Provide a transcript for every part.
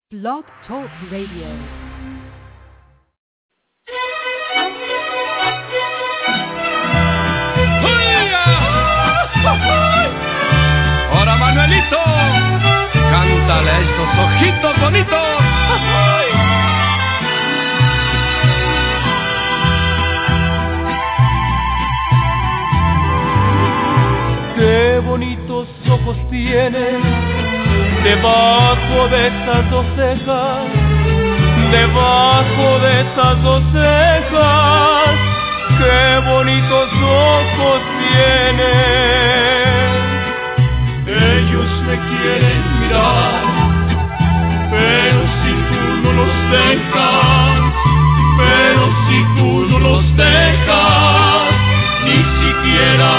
Blog Talk Radio. Ahora Manuelito, cántale a estos ojitos bonitos. Qué bonitos ojos tienes debajo de esas dos cejas, debajo de esas dos cejas. Qué bonitos ojos tienes. Ellos me quieren mirar, pero si tú no los dejas, pero si tú no los dejas, ni siquiera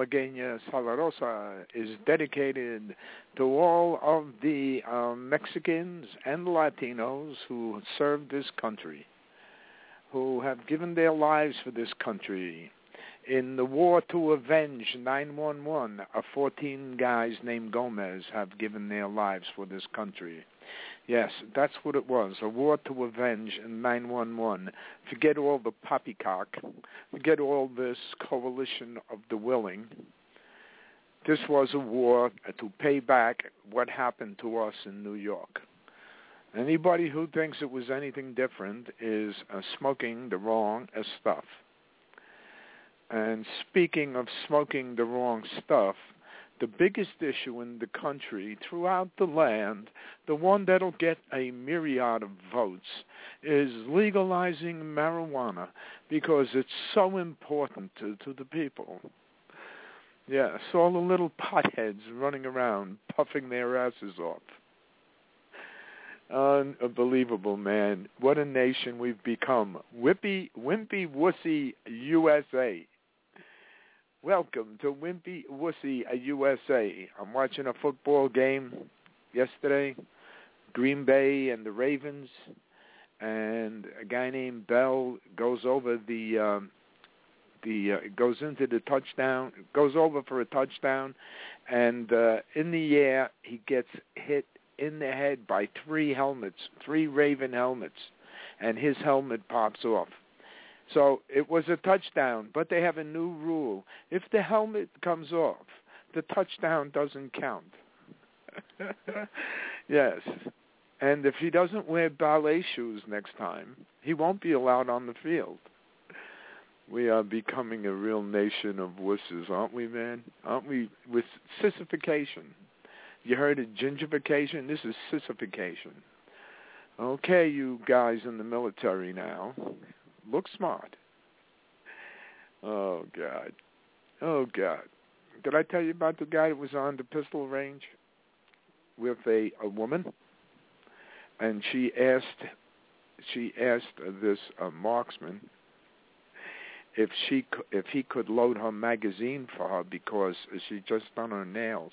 Malagueña Salarosa is dedicated to all of the Mexicans and Latinos who served this country, who have given their lives for this country. In the war to avenge 9/11, 14 guys named Gomez have given their lives for this country. Yes, that's what it was, a war to avenge 9/11. Forget all the poppycock. Forget all this coalition of the willing. This was a war to pay back what happened to us in New York. Anybody who thinks it was anything different is smoking the wrong stuff. And speaking of smoking the wrong stuff, the biggest issue in the country, throughout the land, the one that'll get a myriad of votes, is legalizing marijuana because it's so important to the people. Yes, all the little potheads running around, puffing their asses off. Unbelievable, man. What a nation we've become. Wimpy Wussy USA. Welcome to Wimpy Wussy USA. I'm watching a football game yesterday, Green Bay and the Ravens, and a guy named Bell goes over goes into the touchdown, goes over for a touchdown, and in the air he gets hit in the head by three Raven helmets, and his helmet pops off. So it was a touchdown, but they have a new rule. If the helmet comes off, the touchdown doesn't count. Yes. And if he doesn't wear ballet shoes next time, he won't be allowed on the field. We are becoming a real nation of wusses, aren't we, man? Aren't we? With sissification. You heard of gingification? This is sissification. Okay, you guys in the military now. Look smart. Oh, God. Oh, God. Did I tell you about the guy that was on the pistol range with a woman? And she asked this marksman if he could load her magazine for her because she just done her nails.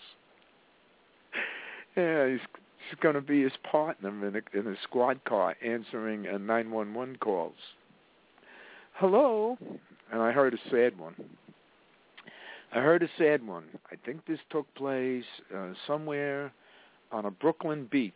Yeah, she's going to be his partner in a squad car answering 911 calls. Hello? And I heard a sad one. I think this took place somewhere on a Brooklyn beach.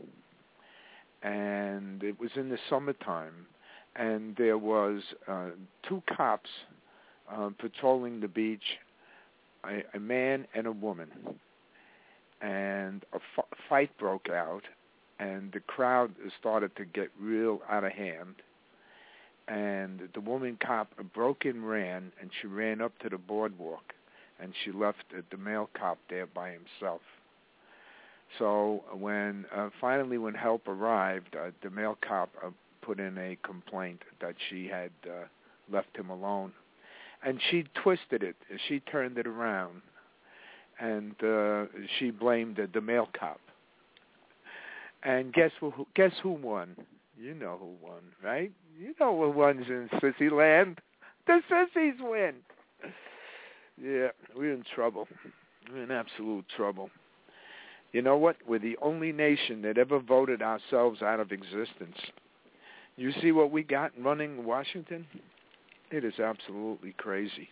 And it was in the summertime. And there was two cops patrolling the beach, a man and a woman. And a fight broke out, and the crowd started to get real out of hand. And the woman cop broke and ran, and she ran up to the boardwalk, and she left the male cop there by himself. So finally when help arrived, the male cop put in a complaint that she had left him alone. And she twisted it. She turned it around. And she blamed the male cop. And guess who won? You know who won, right? You know who wins in Sissy Land. The sissies win. Yeah, we're in trouble. We're in absolute trouble. You know what? We're the only nation that ever voted ourselves out of existence. You see what we got running Washington? It is absolutely crazy.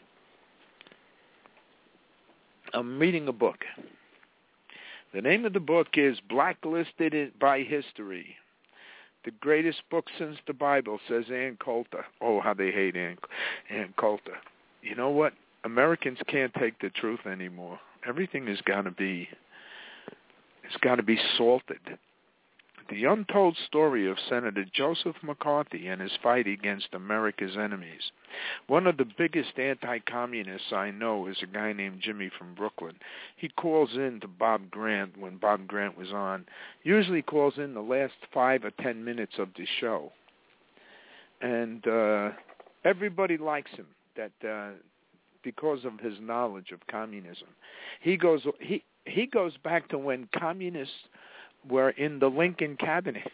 I'm reading a book. The name of the book is Blacklisted by History. The greatest book since the Bible, says Ann Coulter. Oh, how they hate Ann Coulter. You know what? Americans can't take the truth anymore. Everything has got to be salted. The untold story of Senator Joseph McCarthy and his fight against America's enemies. One of the biggest anti-communists I know is a guy named Jimmy from Brooklyn. He calls in to Bob Grant when Bob Grant was on. Usually calls in the last 5 or 10 minutes of the show. And everybody likes him because of his knowledge of communism. He goes back to when communists were in the Lincoln cabinet.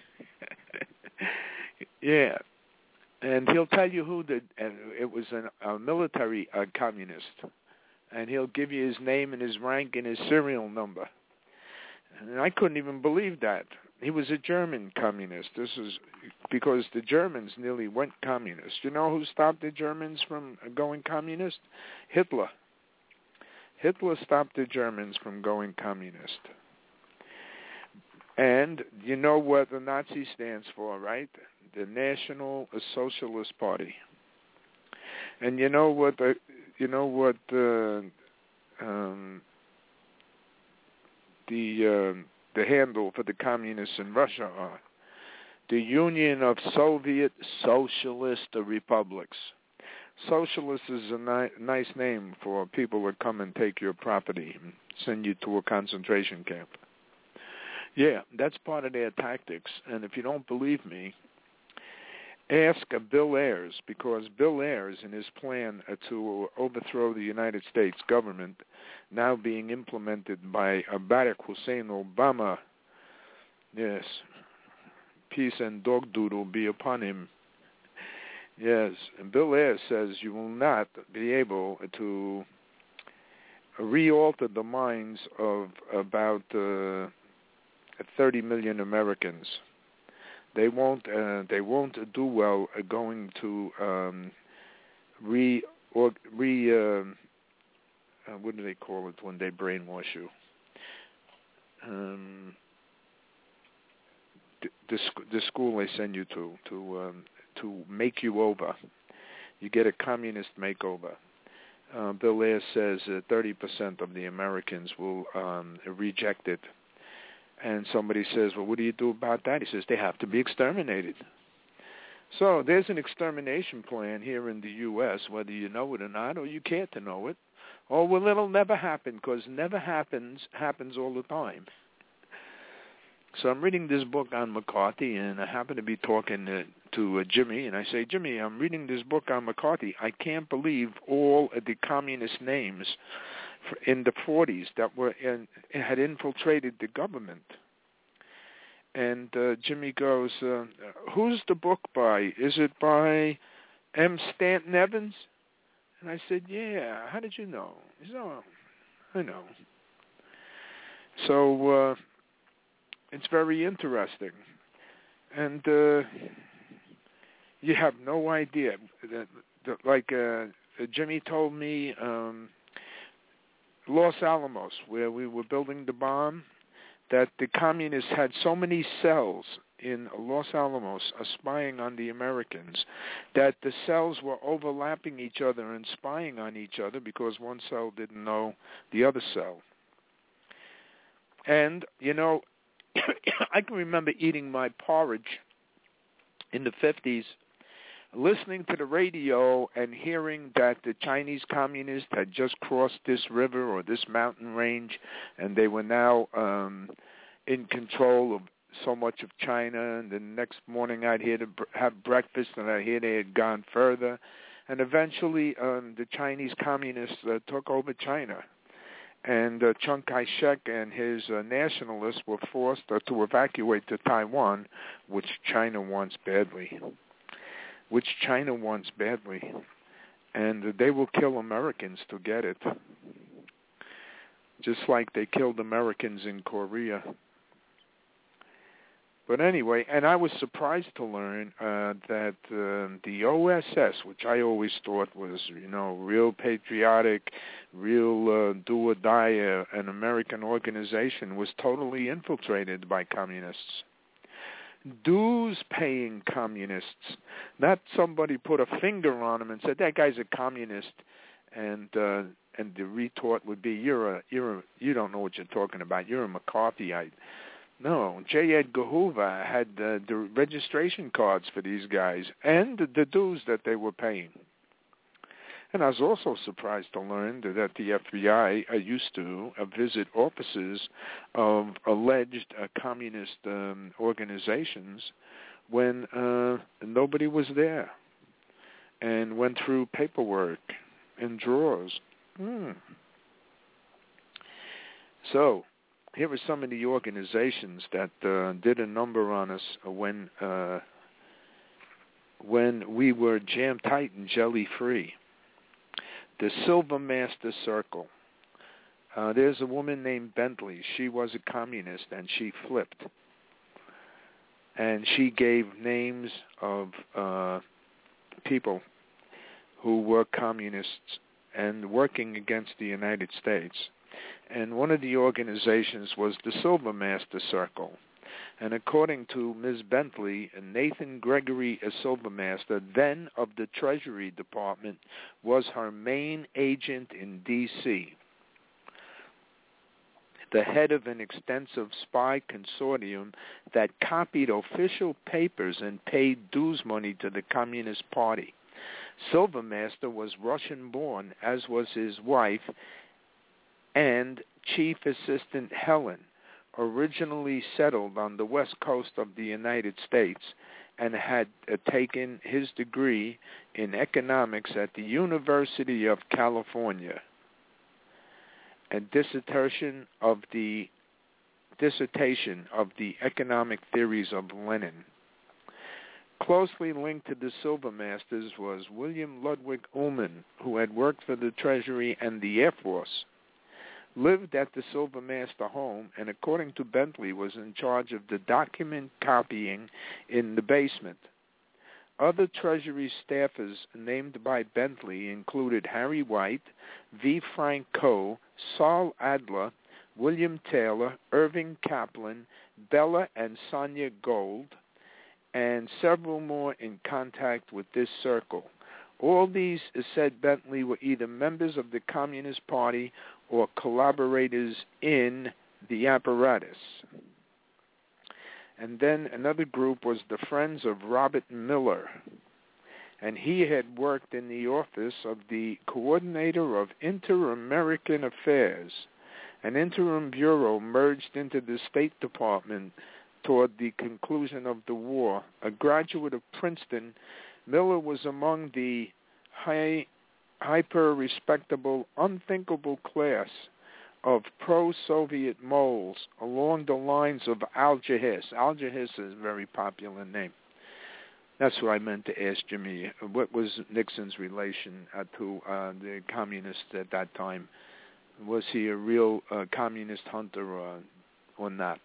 Yeah. And he'll tell you who it was a military communist and he'll give you his name and his rank and his serial number. And I couldn't even believe that. He was a German communist. This is because the Germans nearly went communist. You know who stopped the Germans from going communist? Hitler. Hitler stopped the Germans from going communist. And you know what the Nazi stands for, right? The National Socialist Party. And you know what the handle for the communists in Russia are? The Union of Soviet Socialist Republics. Socialist is a nice name for people that come and take your property and send you to a concentration camp. Yeah, that's part of their tactics. And if you don't believe me, ask Bill Ayers, because Bill Ayers, in his plan to overthrow the United States government, now being implemented by Barack Hussein Obama, yes, peace and dog doodle be upon him. Yes, and Bill Ayers says you will not be able to re-alter the minds of about 30 million Americans. They won't do well going to what do they call it when they brainwash you? The school they send you to make you over. You get a communist makeover. Bill Ayers says 30% of the Americans will reject it. And somebody says, well, what do you do about that? He says, they have to be exterminated. So there's an extermination plan here in the U.S., whether you know it or not, or you care to know it. Oh, well, it'll never happen, because never happens all the time. So I'm reading this book on McCarthy, and I happen to be talking to Jimmy, and I say, Jimmy, I'm reading this book on McCarthy. I can't believe all of the communist names in the 40s that had infiltrated the government. And Jimmy goes, who's the book by? Is it by M. Stanton Evans? And I said, yeah. How did you know? He said, oh, I know. So it's very interesting. And you have no idea. Like Jimmy told me, Los Alamos, where we were building the bomb, that the communists had so many cells in Los Alamos spying on the Americans that the cells were overlapping each other and spying on each other because one cell didn't know the other cell. And, you know, I can remember eating my porridge in the 50s, listening to the radio and hearing that the Chinese communists had just crossed this river or this mountain range, and they were now in control of so much of China. And the next morning I'd hear to have breakfast, and I'd hear they had gone further. And eventually the Chinese communists took over China. And Chiang Kai-shek and his nationalists were forced to evacuate to Taiwan, which China wants badly. And they will kill Americans to get it, just like they killed Americans in Korea. But anyway, and I was surprised to learn that the OSS, which I always thought was, you know, real patriotic, real do-or-die, an American organization, was totally infiltrated by communists. Dues-paying communists. Not somebody put a finger on him and said, that guy's a communist, and the retort would be, you don't know what you're talking about. You're a McCarthyite. No, J. Edgar Hoover had the registration cards for these guys and the dues that they were paying. And I was also surprised to learn that the FBI used to visit offices of alleged communist organizations when nobody was there, and went through paperwork and drawers. So here are some of the organizations that did a number on us when we were jam tight and jelly free. The Silver Master Circle. There's a woman named Bentley. She was a communist, and she flipped. And she gave names of people who were communists and working against the United States. And one of the organizations was the Silver Master Circle. And according to Ms. Bentley, Nathan Gregory, a Silver Master, then of the Treasury Department, was her main agent in D.C., the head of an extensive spy consortium that copied official papers and paid dues money to the Communist Party. Silver Master was Russian-born, as was his wife and Chief Assistant Helen, originally settled on the west coast of the United States, and had taken his degree in economics at the University of California. A dissertation of the economic theories of Lenin. Closely linked to the Silver Masters was William Ludwig Ullman, who had worked for the Treasury and the Air Force, lived at the Silver Master home, and according to Bentley was in charge of the document copying in the basement. Other Treasury staffers named by Bentley included Harry White, V. Frank Coe, Saul Adler, William Taylor, Irving Kaplan, Bella and Sonia Gold, and several more in contact with this circle. All these, said Bentley, were either members of the Communist Party or collaborators in the apparatus. And then another group was the Friends of Robert Miller, and he had worked in the office of the Coordinator of Inter-American Affairs, an interim bureau merged into the State Department toward the conclusion of the war. A graduate of Princeton, Miller was among the hyper-respectable, unthinkable class of pro-Soviet moles along the lines of Alger Hiss. Alger Hiss is a very popular name. That's what I meant to ask Jimmy. What was Nixon's relation to the communists at that time? Was he a real communist hunter or not?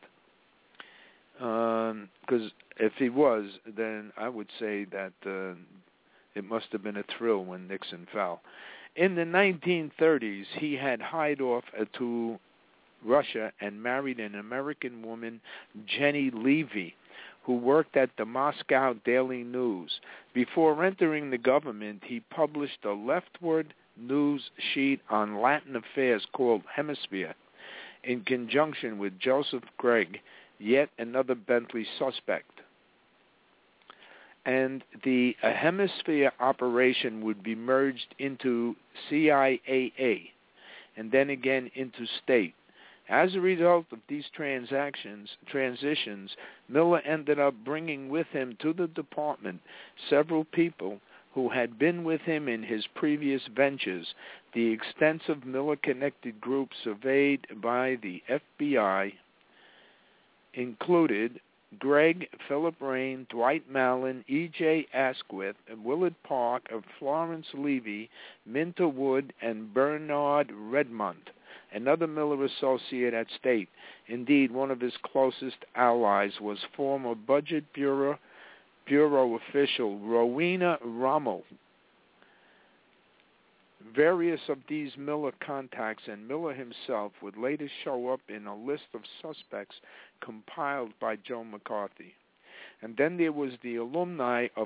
Because if he was, then I would say that it must have been a thrill when Nixon fell. In the 1930s, he had hied off to Russia and married an American woman, Jenny Levy, who worked at the Moscow Daily News. Before entering the government, he published a leftward news sheet on Latin affairs called Hemisphere, in conjunction with Joseph Gregg, yet another Bentley suspect. And the Hemisphere operation would be merged into CIAA and then again into state. As a result of these transitions, Miller ended up bringing with him to the department several people who had been with him in his previous ventures. The extensive Miller-connected group surveyed by the FBI included Gregg, Philip Rain, Dwight Mallon, E.J. Asquith, Willard Park, Florence Levy, Minter Wood, and Bernard Redmond, another Miller associate at State. Indeed, one of his closest allies was former Budget Bureau official Rowena Rommel. Various of these Miller contacts and Miller himself would later show up in a list of suspects compiled by Joe McCarthy. And then there was the alumni of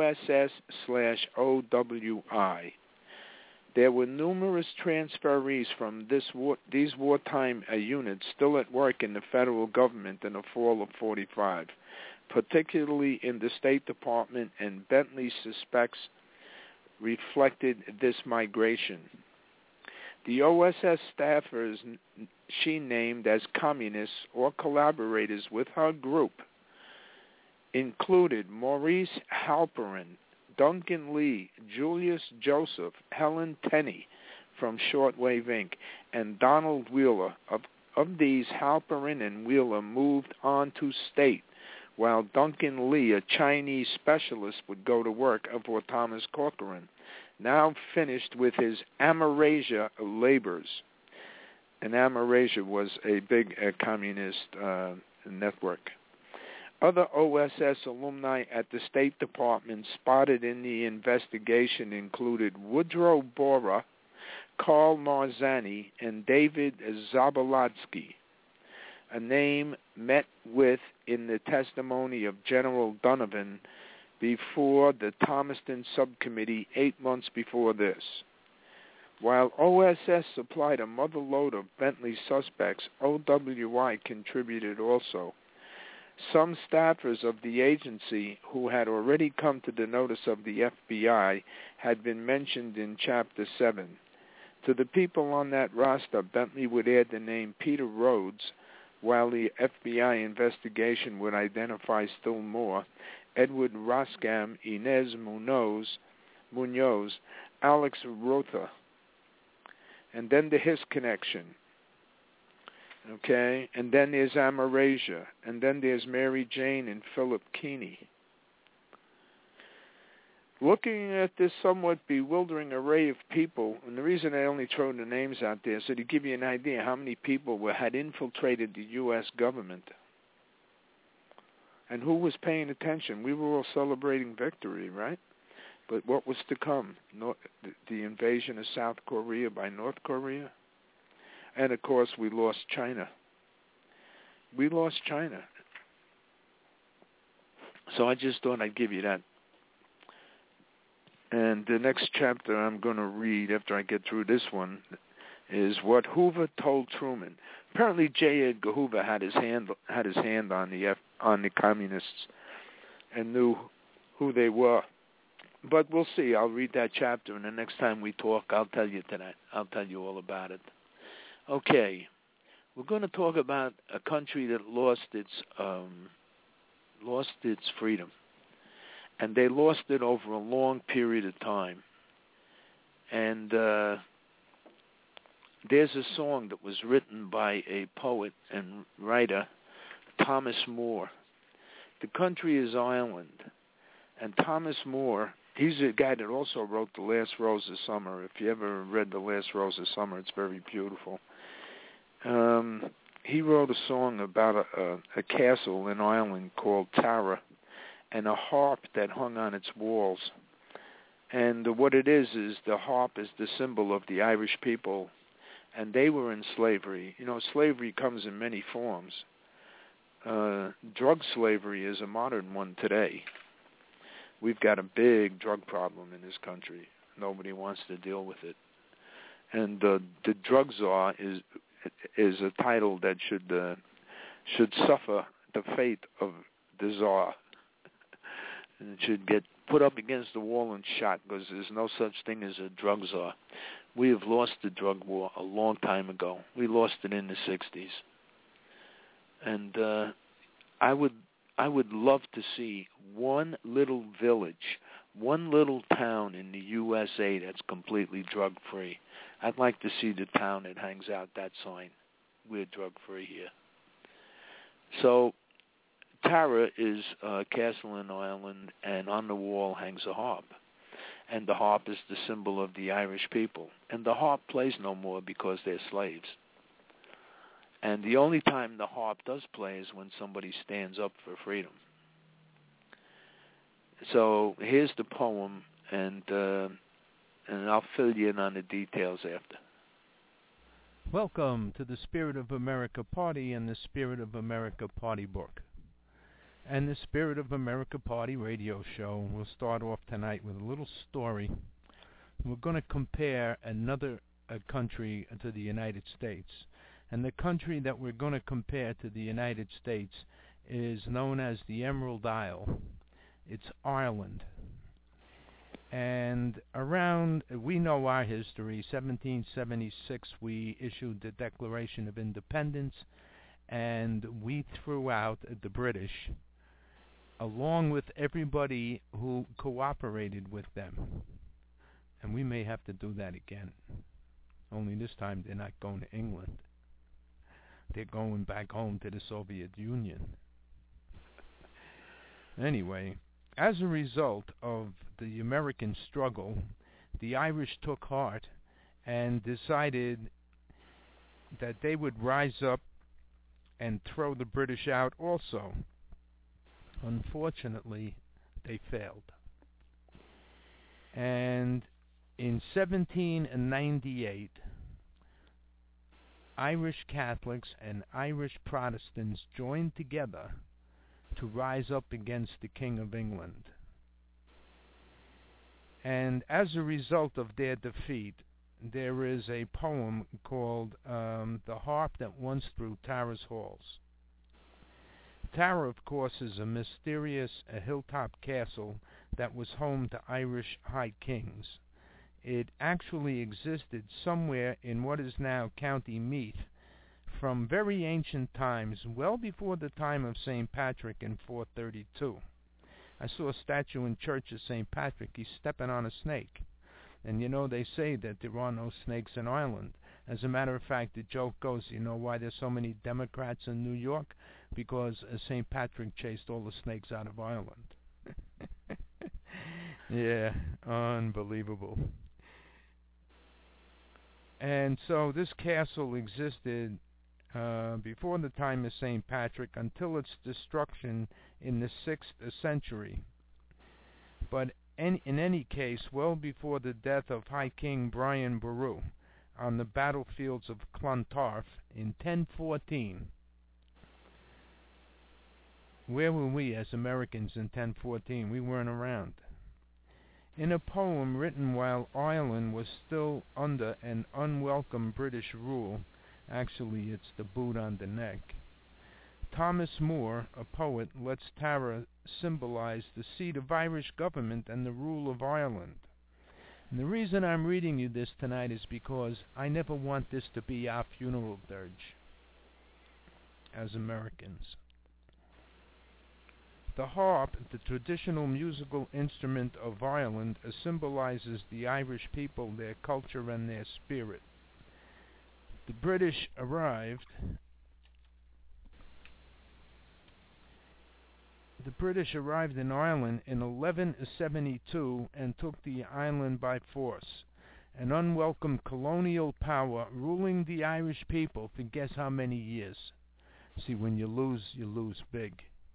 OSS/OWI. There were numerous transferees from these wartime units still at work in the federal government in the fall of 45, particularly in the State Department, and Bentley suspects reflected this migration. The OSS staffers she named as communists or collaborators with her group included Maurice Halperin, Duncan Lee, Julius Joseph, Helen Tenney from Shortwave Inc., and Donald Wheeler. Of these, Halperin and Wheeler moved on to State, while Duncan Lee, a Chinese specialist, would go to work for Thomas Corcoran. now finished with his Amerasia labors. And Amerasia was a big communist network. Other OSS alumni at the State Department spotted in the investigation included Woodrow Bora, Karl Marzani, and David Zabolotsky, a name met with in the testimony of General Donovan before the Thomaston Subcommittee 8 months before this. While OSS supplied a motherload of Bentley suspects, OWI contributed also. Some staffers of the agency who had already come to the notice of the FBI had been mentioned in Chapter 7. To the people on that roster, Bentley would add the name Peter Rhodes, while the FBI investigation would identify still more: Edward Roskam, Inez Munoz, Alex Rotha, and then the Hiss connection. Okay, and then there's Amerasia, and then there's Mary Jane and Philip Keeney. Looking at this somewhat bewildering array of people, and the reason I only throw the names out there so to give you an idea how many people had infiltrated the U.S. government and who was paying attention. We were all celebrating victory, right? But what was to come? The invasion of South Korea by North Korea? And, of course, we lost China. We lost China. So I just thought I'd give you that. And the next chapter I'm going to read after I get through this one is what Hoover told Truman. Apparently, J. Edgar Hoover had his hand on the communists and knew who they were. But we'll see. I'll read that chapter, and the next time we talk, I'll tell you tonight. I'll tell you all about it. Okay, we're going to talk about a country that lost its freedom, and they lost it over a long period of time. And there's a song that was written by a poet and writer, Thomas Moore. The country is Ireland, and Thomas Moore, he's a guy that also wrote The Last Rose of Summer. If you ever read The Last Rose of Summer, it's very beautiful. He wrote a song about a castle in Ireland called Tara and a harp that hung on its walls. And what it is the harp is the symbol of the Irish people, and they were in slavery. You know, slavery comes in many forms. Drug slavery is a modern one today. We've got a big drug problem in this country. Nobody wants to deal with it. And the drug czar is a title that should suffer the fate of the czar. And it should get put up against the wall and shot, because there's no such thing as a drug czar. We have lost the drug war a long time ago. We lost it in the 60s. And I would love to see one little village, one little town in the USA that's completely drug-free. I'd like to see the town that hangs out that sign, "We're drug-free here." So Tara is a castle in Ireland, and on the wall hangs a harp. And the harp is the symbol of the Irish people. And the harp plays no more because they're slaves. And the only time the harp does play is when somebody stands up for freedom. So here's the poem, and I'll fill you in on the details after. Welcome to the Spirit of America Party and the Spirit of America Party book. And the Spirit of America Party radio show. We'll start off tonight with a little story. We're going to compare another country to the United States. And the country that we're going to compare to the United States is known as the Emerald Isle. It's Ireland. And we know our history. 1776, we issued the Declaration of Independence, and we threw out the British, along with everybody who cooperated with them. And we may have to do that again. Only this time they're not going to England. They're going back home to the Soviet Union. Anyway, as a result of the American struggle, the Irish took heart and decided that they would rise up and throw the British out also. Unfortunately, they failed. And in 1798, Irish Catholics and Irish Protestants joined together to rise up against the King of England. And as a result of their defeat, there is a poem called The Harp That Once Through Tara's Halls. Tara, of course, is a mysterious hilltop castle that was home to Irish high kings. It actually existed somewhere in what is now County Meath from very ancient times, well before the time of St. Patrick in 432. I saw a statue in church of St. Patrick. He's stepping on a snake. And you know, they say that there are no snakes in Ireland. As a matter of fact, the joke goes, you know why there's so many Democrats in New York? Because St. Patrick chased all the snakes out of Ireland. Yeah, unbelievable. And so this castle existed before the time of St. Patrick until its destruction in the 6th century. But in any case, well before the death of High King Brian Boru on the battlefields of Clontarf in 1014. Where were we as Americans in 1014? We weren't around. In a poem written while Ireland was still under an unwelcome British rule, actually it's the boot on the neck, Thomas Moore, a poet, lets Tara symbolize the seat of Irish government and the rule of Ireland. And the reason I'm reading you this tonight is because I never want this to be our funeral dirge as Americans. The harp, the traditional musical instrument of Ireland, symbolizes the Irish people, their culture, and their spirit. The British arrived in Ireland in 1172 and took the island by force. An unwelcome colonial power ruling the Irish people for guess how many years? See, when you lose big.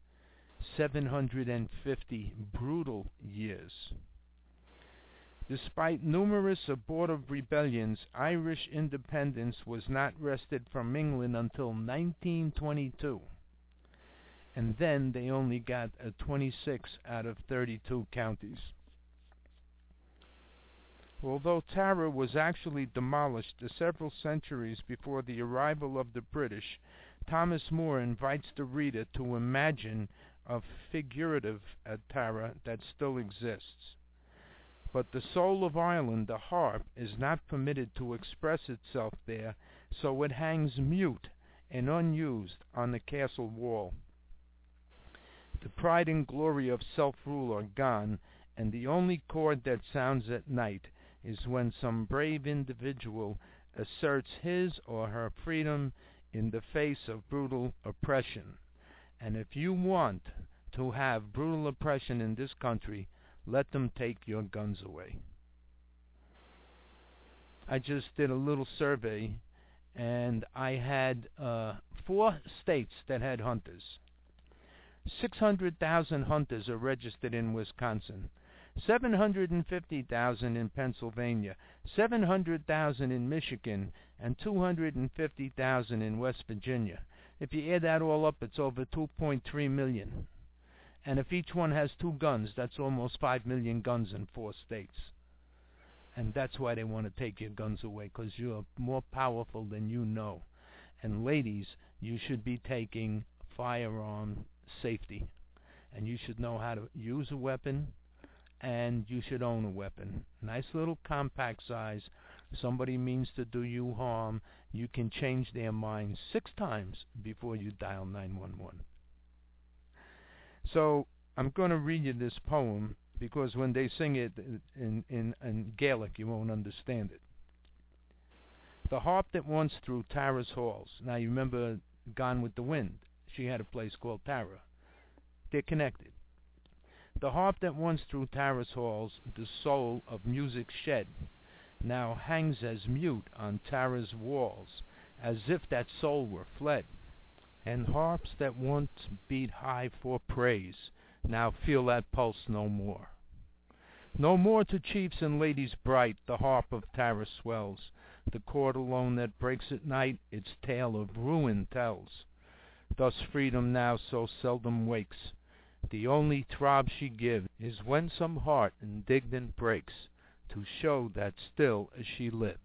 750 brutal years. Despite numerous abortive rebellions, Irish independence was not wrested from England until 1922. And then they only got 26 out of 32 counties. Although Tara was actually demolished several centuries before the arrival of the British, Thomas Moore invites the reader to imagine a figurative Tara that still exists. But the soul of Ireland, the harp, is not permitted to express itself there, so it hangs mute and unused on the castle wall. The pride and glory of self-rule are gone, and the only chord that sounds at night is when some brave individual asserts his or her freedom in the face of brutal oppression. And if you want to have brutal oppression in this country, let them take your guns away. I just did a little survey, and I had 4 states that had hunters. 600,000 hunters are registered in Wisconsin, 750,000 in Pennsylvania, 700,000 in Michigan, and 250,000 in West Virginia. If you add that all up, it's over 2.3 million. And if each one has 2 guns, that's almost 5 million guns in 4 states. And that's why they want to take your guns away, because you're more powerful than you know. And ladies, you should be taking firearm safety. And you should know how to use a weapon, and you should own a weapon. Nice little compact size. Somebody means to do you harm, you can change their mind 6 times before you dial 911. So I'm going to read you this poem, because when they sing it in Gaelic, you won't understand it. The harp that once through Tara's halls. Now you remember Gone with the Wind. She had a place called Tara. They're connected. The harp that once through Tara's halls the soul of music shed, now hangs as mute on Tara's walls, as if that soul were fled. And harps that once beat high for praise, now feel that pulse no more. No more to chiefs and ladies bright the harp of Tara swells, the chord alone that breaks at night its tale of ruin tells. Thus freedom now so seldom wakes, the only throb she gives is when some heart indignant breaks, to show that still as she lives.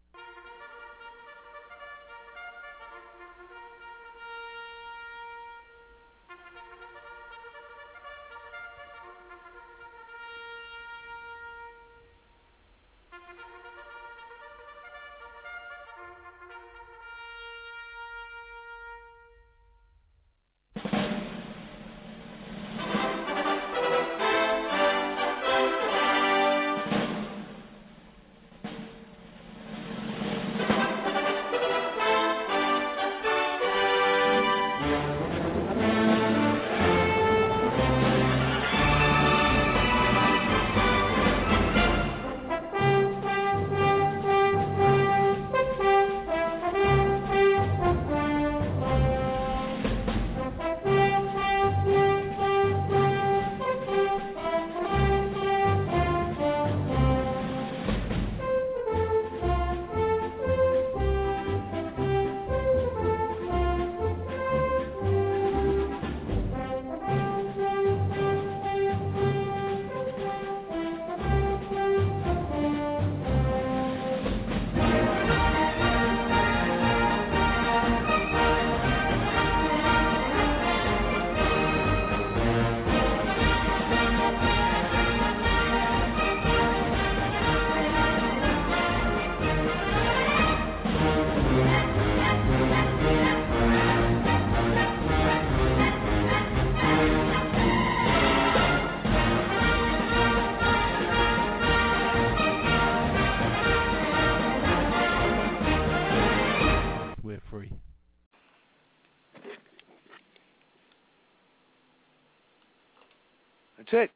That's it.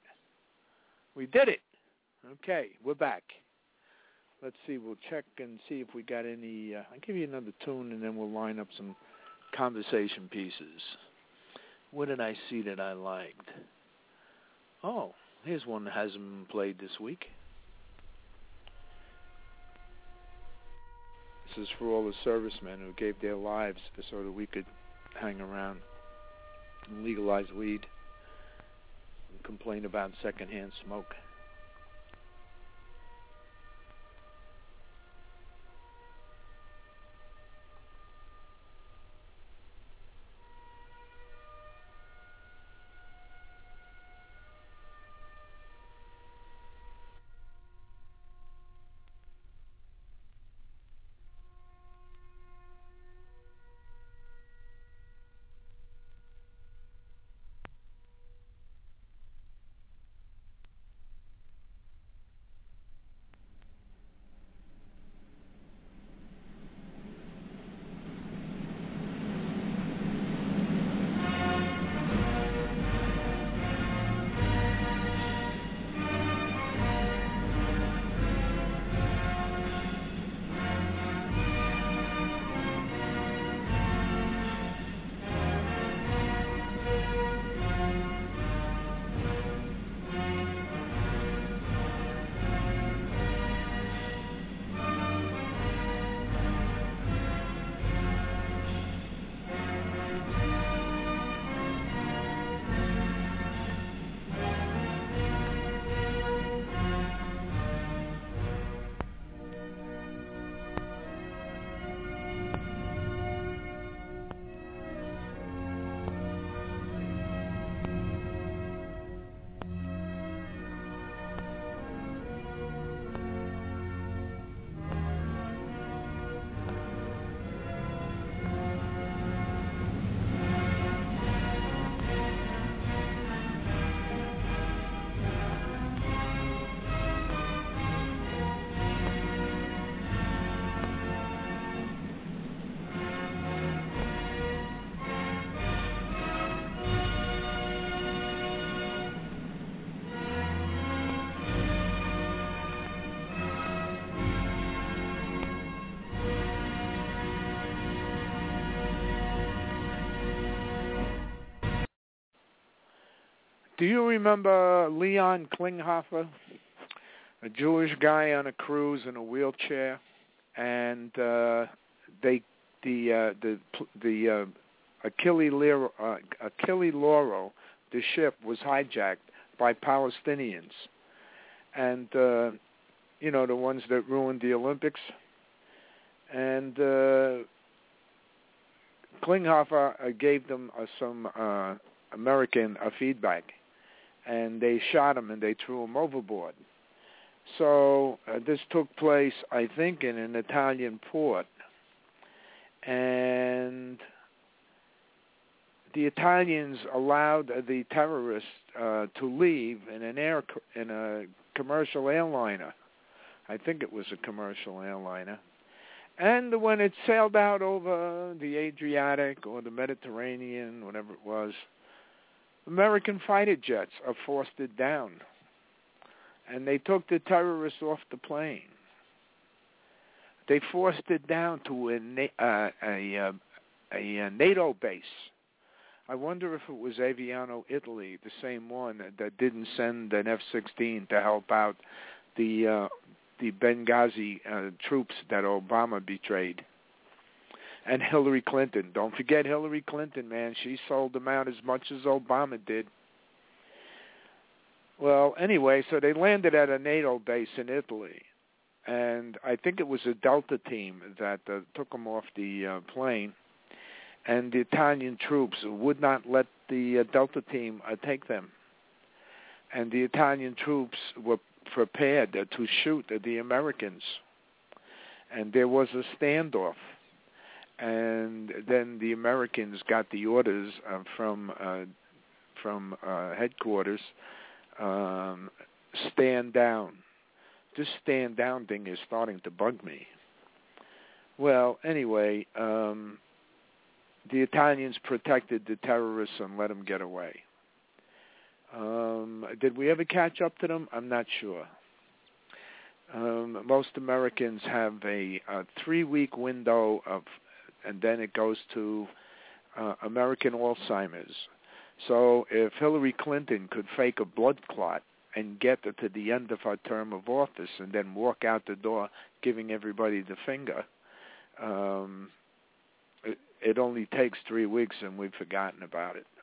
We did it. Okay, we're back. Let's see, we'll check and see if we got any... I'll give you another tune and then we'll line up some conversation pieces. What did I see that I liked? Oh, here's one that hasn't been played this week. This is for all the servicemen who gave their lives so that we could hang around and legalize weed and complain about secondhand smoke. Do you remember Leon Klinghoffer, a Jewish guy on a cruise in a wheelchair, and Achille Lauro, the ship, was hijacked by Palestinians, and the ones that ruined the Olympics, and Klinghoffer gave them some American feedback, and they shot him and they threw him overboard. So this took place, I think, in an Italian port, and the Italians allowed the terrorists to leave in a commercial airliner. I think it was a commercial airliner. And when it sailed out over the Adriatic or the Mediterranean, whatever it was, American fighter jets are forced it down. And they took the terrorists off the plane. They forced it down to a NATO base. I wonder if it was Aviano, Italy, the same one that didn't send an F-16 to help out the Benghazi troops that Obama betrayed. And Hillary Clinton. Don't forget Hillary Clinton, man. She sold them out as much as Obama did. Well, anyway, so they landed at a NATO base in Italy. And I think it was a Delta team that took them off the plane. And the Italian troops would not let the Delta team take them. And the Italian troops were prepared to shoot the Americans. And there was a standoff. And then the Americans got the orders from headquarters, stand down. This stand down thing is starting to bug me. Well, anyway, the Italians protected the terrorists and let them get away. Did we ever catch up to them? I'm not sure. Most Americans have a 3-week window and then it goes to American Alzheimer's. So if Hillary Clinton could fake a blood clot and get to the end of her term of office and then walk out the door giving everybody the finger, it only takes 3 weeks and we've forgotten about it.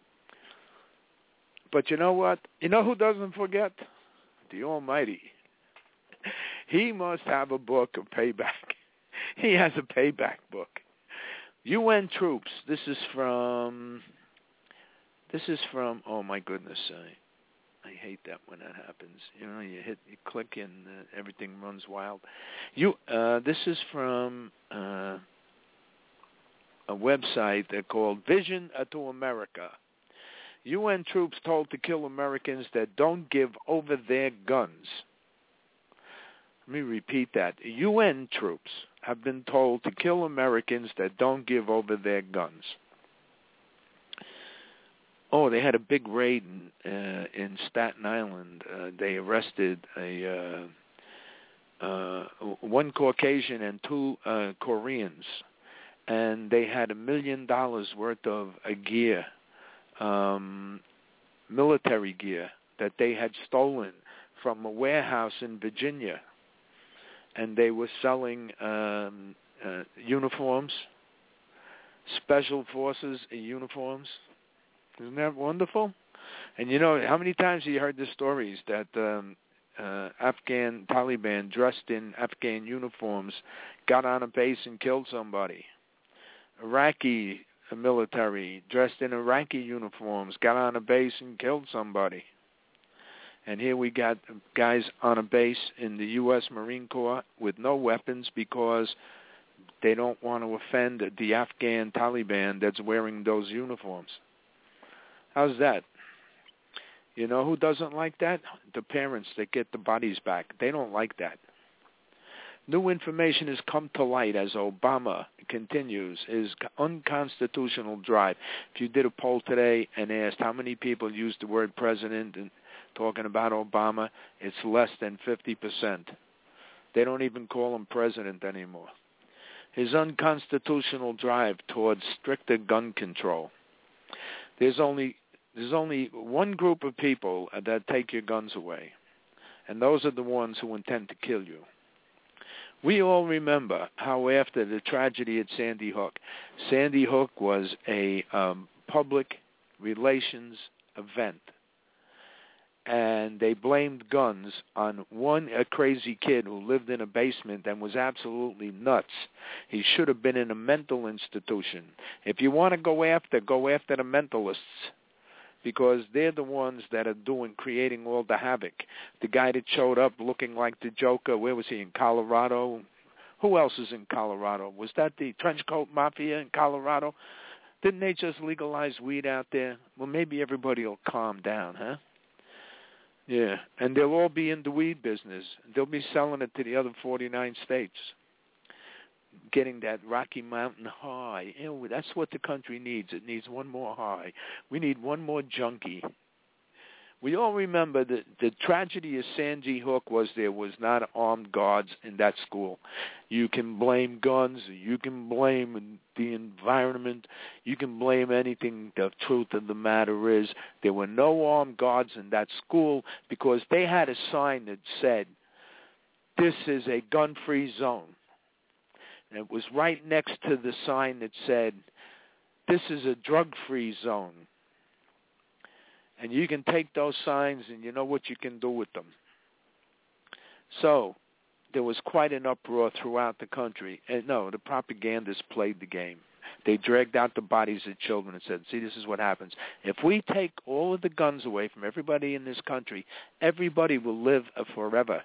But you know what? You know who doesn't forget? The Almighty. He must have a book of payback. He has a payback book. UN troops. This is from. Oh my goodness! I hate that when that happens. You know, you click and everything runs wild. This is from a website called Vision to America. UN troops told to kill Americans that don't give over their guns. Let me repeat that. UN troops have been told to kill Americans that don't give over their guns. Oh, they had a big raid in Staten Island. They arrested one Caucasian and 2 Koreans, and they had $1 million worth of gear, military gear that they had stolen from a warehouse in Virginia, and they were selling uniforms, special forces uniforms. Isn't that wonderful? And you know, how many times have you heard the stories that Afghan Taliban dressed in Afghan uniforms got on a base and killed somebody? Iraqi military dressed in Iraqi uniforms got on a base and killed somebody. And here we got guys on a base in the U.S. Marine Corps with no weapons because they don't want to offend the Afghan Taliban that's wearing those uniforms. How's that? You know who doesn't like that? The parents that get the bodies back. They don't like that. New information has come to light as Obama continues his unconstitutional drive. If you did a poll today and asked how many people used the word president and talking about Obama, it's less than 50%. They don't even call him president anymore. His unconstitutional drive towards stricter gun control. There's only there's only one group of people that take your guns away, and those are the ones who intend to kill you. We all remember how after the tragedy at Sandy Hook was a public relations event, and they blamed guns on a crazy kid who lived in a basement and was absolutely nuts. He should have been in a mental institution. If you want to go after the mentalists, because they're the ones that are creating all the havoc. The guy that showed up looking like the Joker, where was he, in Colorado? Who else is in Colorado? Was that the Trenchcoat Mafia in Colorado? Didn't they just legalize weed out there? Well, maybe everybody will calm down, huh? Yeah, and they'll all be in the weed business. They'll be selling it to the other 49 states, getting that Rocky Mountain high. That's what the country needs. It needs one more high. We need one more junkie. We all remember that the tragedy of Sandy Hook was there was not armed guards in that school. You can blame guns. You can blame the environment. You can blame anything. The truth of the matter is there were no armed guards in that school because they had a sign that said, "This is a gun-free zone." And it was right next to the sign that said, "This is a drug-free zone." And you can take those signs and you know what you can do with them. So there was quite an uproar throughout the country. And no, the propagandists played the game. They dragged out the bodies of children and said, see, this is what happens. If we take all of the guns away from everybody in this country, everybody will live forever.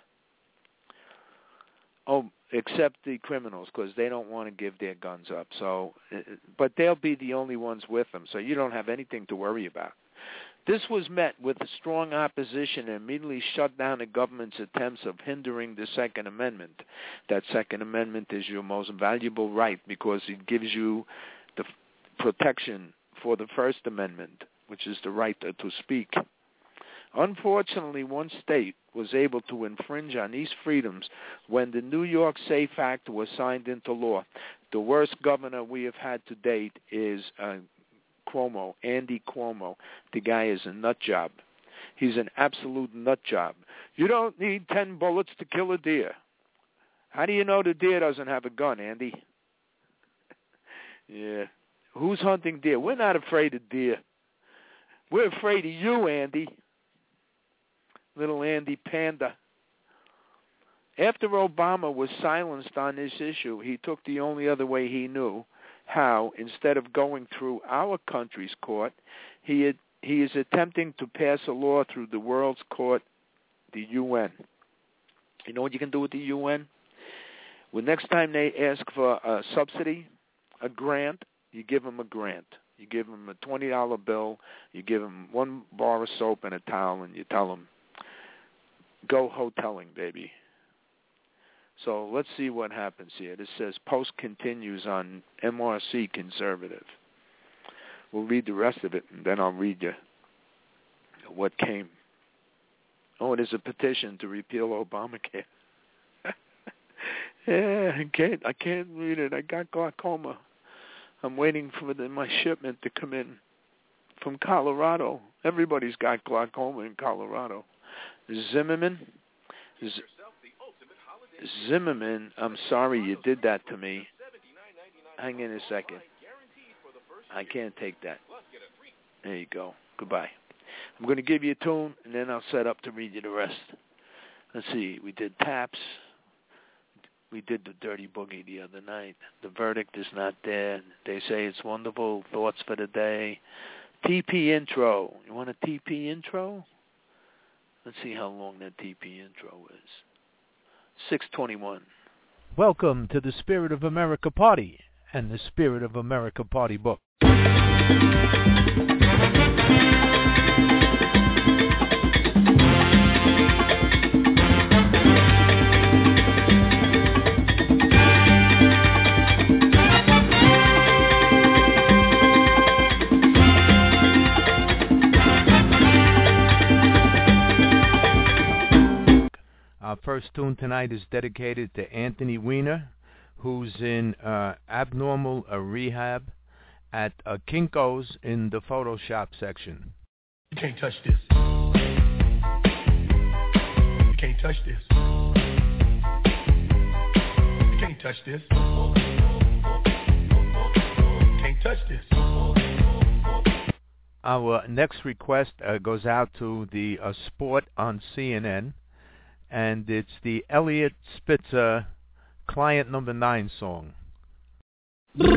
Oh, except the criminals, because they don't want to give their guns up. So, but they'll be the only ones with them, so you don't have anything to worry about. This was met with a strong opposition and immediately shut down the government's attempts of hindering the Second Amendment. That Second Amendment is your most valuable right because it gives you the protection for the First Amendment, which is the right to speak. Unfortunately, one state was able to infringe on these freedoms when the New York SAFE Act was signed into law. The worst governor we have had to date is Cuomo, Andy Cuomo. The guy is a nut job. He's an absolute nut job. You don't need 10 bullets to kill a deer. How do you know the deer doesn't have a gun, Andy? Yeah. Who's hunting deer? We're not afraid of deer. We're afraid of you, Andy. Little Andy Panda. After Obama was silenced on this issue, he took the only other way he knew how, instead of going through our country's court, he is attempting to pass a law through the world's court, the UN. You know what you can do with the UN? Well, next time they ask for a subsidy, a grant, you give them a grant. You give them a $20 bill, you give them one bar of soap and a towel, and you tell them, go hoteling, baby. So let's see what happens here. This says post continues on MRC conservative. We'll read the rest of it, and then I'll read you what came. Oh, it is a petition to repeal Obamacare. Yeah, I can't read it. I got glaucoma. I'm waiting for my shipment to come in from Colorado. Everybody's got glaucoma in Colorado. Zimmerman, I'm sorry you did that to me. Hang in a second. I can't take that. There you go. Goodbye. I'm going to give you a tune, and then I'll set up to read you the rest. Let's see. We did Taps. We did the Dirty Boogie the other night. The Verdict is not there. They say it's wonderful. Thoughts for the day. TP intro. You want a TP intro? Let's see how long that TP intro is. 6:21. Welcome to the Spirit of America Party and the Spirit of America Party book. Our first tune tonight is dedicated to Anthony Weiner, who's in abnormal rehab at Kinko's in the Photoshop section. You can't touch this. You can't touch this. You can't touch this. You can't touch this. Our next request goes out to the sport on CNN, and it's the Elliot Spitzer Client Number 9 song. Black,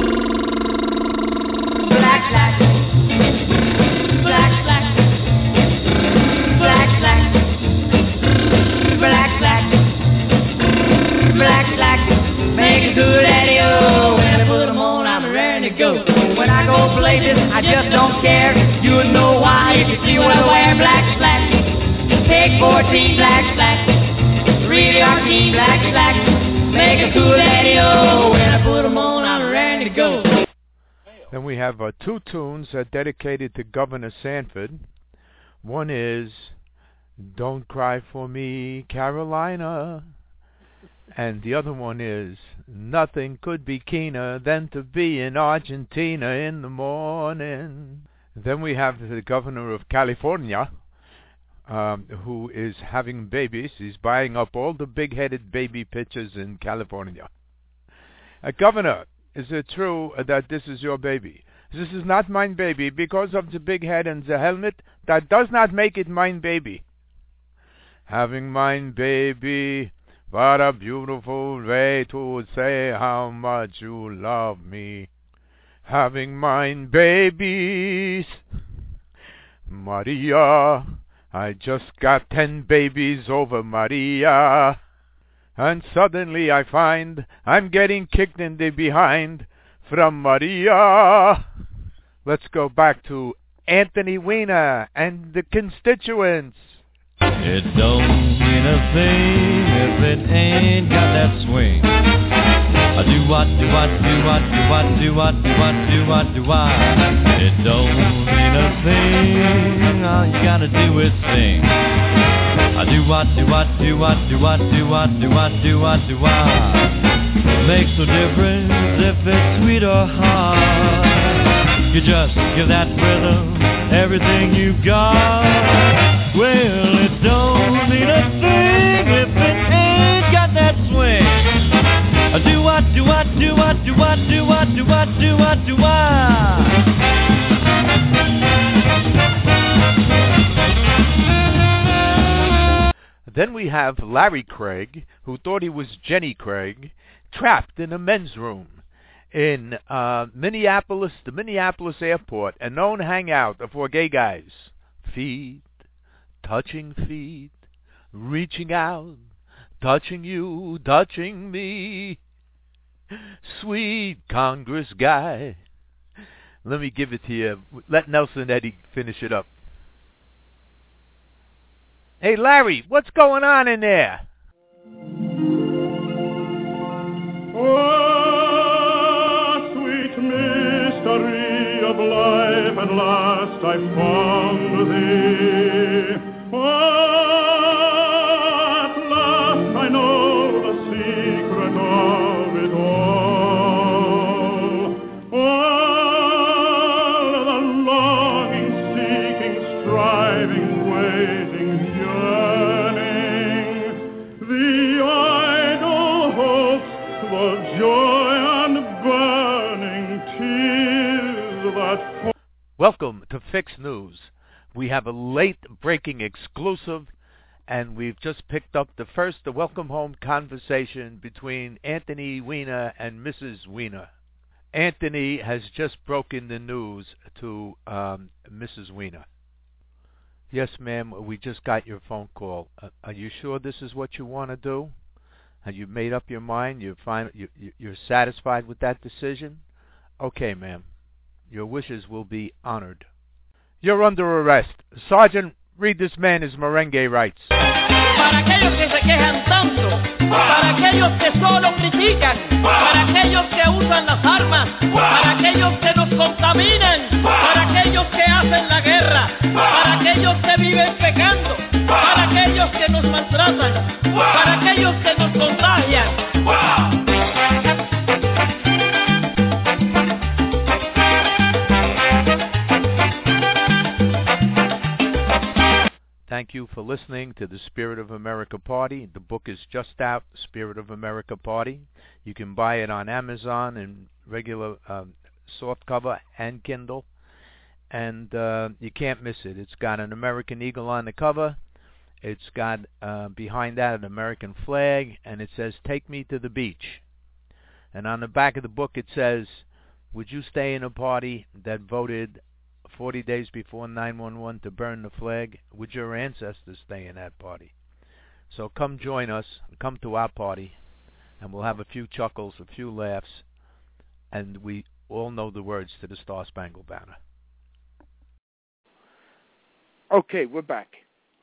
black, black, black, black, black, black, black, black, black, make it good, daddy-o. When I put them on, I'm raring to go. When I go places, I just don't care. You would know why if you see what I wear. Black, black, take 14, black, black, really are key, black, black, make it good, daddy-o. When I put them on, I'm raring to go. Then we have two tunes dedicated to Governor Sanford. One is Don't Cry for Me, Carolina. And the other one is Nothing Could Be Keener Than to Be in Argentina in the morning. Then we have the governor of California, who is having babies. He's buying up all the big-headed baby pictures in California. Governor, is it true that this is your baby? This is not mine baby. Because of the big head and the helmet, that does not make it mine baby. Having mine baby, what a beautiful way to say how much you love me. Having mine babies, Maria, I just got 10 babies over Maria. And suddenly I find I'm getting kicked in the behind from Maria. Let's go back to Anthony Weiner and the Constituents. It don't mean a thing if it ain't got that swing. I do what, do what, do what, do what, do what, do what, do what, do what. It don't mean a thing, all you gotta do is sing. I do what, do what, do what, do what, do what, do what, do what, do what. Makes no difference if it's sweet or hard. You just give that rhythm everything you got. Well, it don't mean a thing if it ain't got that swing. I do what, do what, do what, do what, do what, do what, do what, do what. Then we have Larry Craig, who thought he was Jenny Craig, trapped in a men's room in Minneapolis, the Minneapolis airport, a known hangout for gay guys. Feet, touching feet, reaching out, touching you, touching me. Sweet Congress guy. Let me give it to you. Let Nelson Eddy finish it up. Hey, Larry, what's going on in there? Oh, sweet mystery of life, at last I found thee. Oh, at last I know the secret of it all. All the longing, seeking, striving, waiting, yearning, the idle hopes, the joy and burning tears that... Welcome to Fix News. We have a late-breaking exclusive, and we've just picked up the first welcome home conversation between Anthony Weiner and Mrs. Weiner. Anthony has just broken the news to Mrs. Weiner. Yes, ma'am, we just got your phone call. Are you sure this is what you want to do? Have you made up your mind? You're satisfied with that decision? Okay, ma'am. Your wishes will be honored. You're under arrest. Sergeant, read this man his merengue rights. Para aquellos que se quejan tanto, para aquellos que solo critican, para aquellos que usan las armas, para aquellos que nos contaminan, para aquellos que hacen la guerra, para aquellos que viven pecando, para aquellos que nos maltratan, para aquellos que nos contagian. thank you for listening to the Spirit of America Party. The book is just out, Spirit of America Party. You can buy it on Amazon in regular softcover and Kindle, and you can't miss it. It's got an American eagle on the cover. It's got behind that an American flag, and it says, "Take me to the beach." And on the back of the book it says, "Would you stay in a party that voted 40 days before 9/11 to burn the flag? Would your ancestors stay in that party?" So come join us, come to our party, and we'll have a few chuckles, a few laughs, and we all know the words to the Star Spangled Banner. Okay, we're back.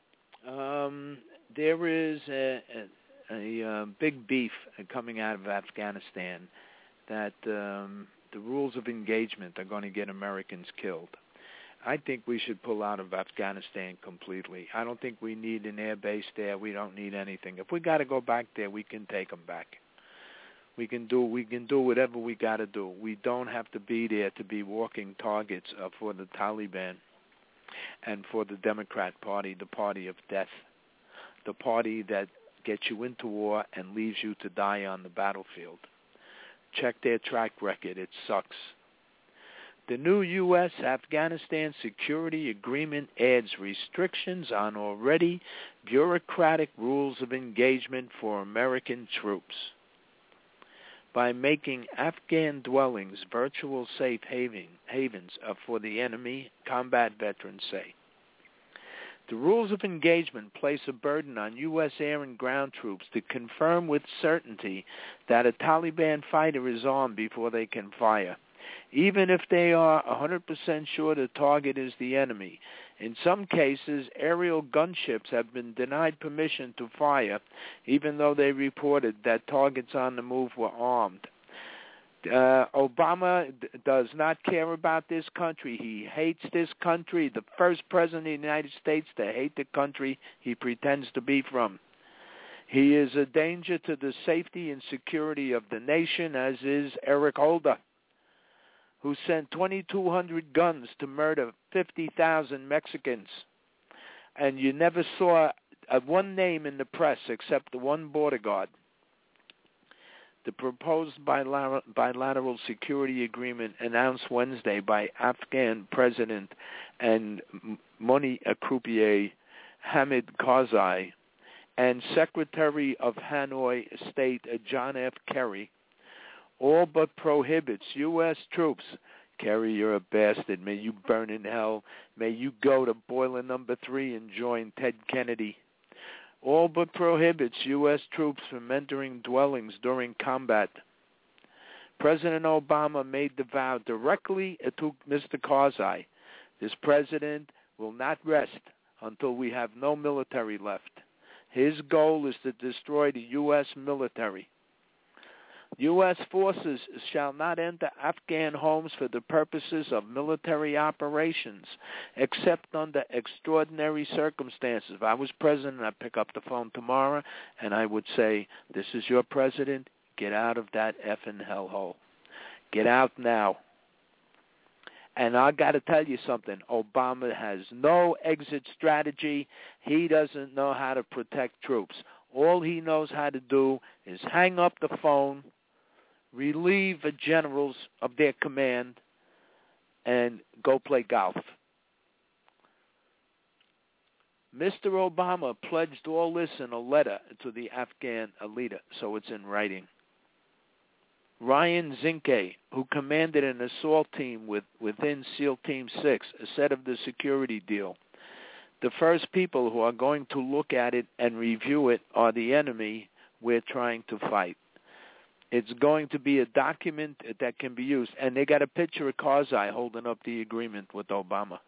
There is a big beef coming out of Afghanistan that the rules of engagement are going to get Americans killed. I think we should pull out of Afghanistan completely. I don't think we need an air base there. We don't need anything. If we got to go back there, we can take them back. We can do whatever we got to do. We don't have to be there to be walking targets for the Taliban and for the Democrat Party, the party of death, the party that gets you into war and leaves you to die on the battlefield. Check their track record. It sucks. The new U.S.-Afghanistan security agreement adds restrictions on already bureaucratic rules of engagement for American troops. By making Afghan dwellings virtual safe havens for the enemy, combat veterans say. The rules of engagement place a burden on U.S. air and ground troops to confirm with certainty that a Taliban fighter is armed before they can fire, even if they are 100% sure the target is the enemy. In some cases, aerial gunships have been denied permission to fire, even though they reported that targets on the move were armed. Obama does not care about this country. He hates this country, the first president of the United States to hate the country he pretends to be from. He is a danger to the safety and security of the nation, as is Eric Holder, who sent 2,200 guns to murder 50,000 Mexicans. And you never saw one name in the press except the one border guard. The proposed bilateral security agreement announced Wednesday by Afghan President and money croupier Hamid Karzai and Secretary of Hanoi State John F. Kerry all but prohibits U.S. troops. Kerry, you're a bastard. May you burn in hell. May you go to boiler number 3 and join Ted Kennedy. All but prohibits U.S. troops from entering dwellings during combat. President Obama made the vow directly to Mr. Karzai. This president will not rest until we have no military left. His goal is to destroy the U.S. military. U.S. forces shall not enter Afghan homes for the purposes of military operations, except under extraordinary circumstances. If I was president, I'd pick up the phone tomorrow, and I would say, this is your president, get out of that effing hellhole. Get out now. And I got to tell you something, Obama has no exit strategy. He doesn't know how to protect troops. All he knows how to do is hang up the phone, relieve the generals of their command, and go play golf. Mr. Obama pledged all this in a letter to the Afghan leader, so it's in writing. Ryan Zinke, who commanded an assault team within SEAL Team 6, said of the security deal, the first people who are going to look at it and review it are the enemy we're trying to fight. It's going to be a document that can be used. And they got a picture of Karzai holding up the agreement with Obama.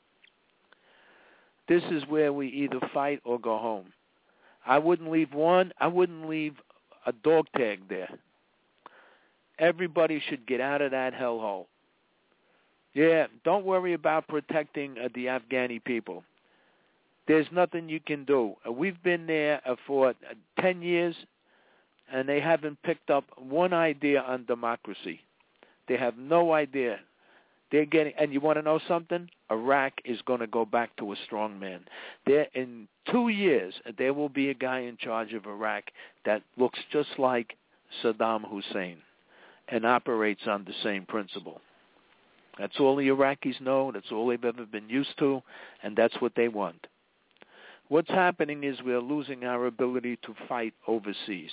This is where we either fight or go home. I wouldn't leave a dog tag there. Everybody should get out of that hellhole. Yeah, don't worry about protecting the Afghani people. There's nothing you can do. We've been there for 10 years, and they haven't picked up one idea on democracy. They have no idea. They're getting, and you want to know something? Iraq is going to go back to a strong man. In 2 years, there will be a guy in charge of Iraq that looks just like Saddam Hussein and operates on the same principle. That's all the Iraqis know. That's all they've ever been used to, and that's what they want. What's happening is we're losing our ability to fight overseas.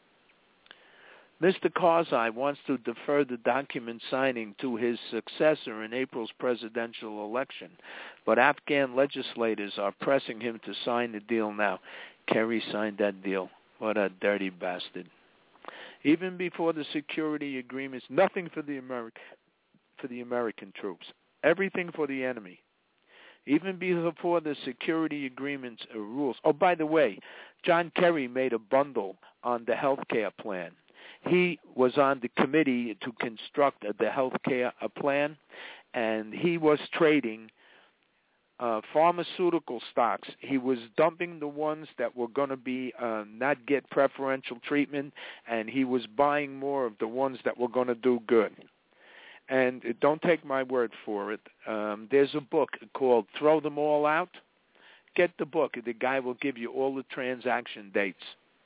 Mr. Karzai wants to defer the document signing to his successor in April's presidential election, but Afghan legislators are pressing him to sign the deal now. Kerry signed that deal. What a dirty bastard. Even before the security agreements, nothing for the American troops, everything for the enemy. Even before the security agreements rules. Oh, by the way, John Kerry made a bundle on the health care plan. He was on the committee to construct the health care plan, and he was trading pharmaceutical stocks. He was dumping the ones that were going to be not get preferential treatment, and he was buying more of the ones that were going to do good. And don't take my word for it. There's a book called Throw Them All Out. Get the book. The guy will give you all the transaction dates.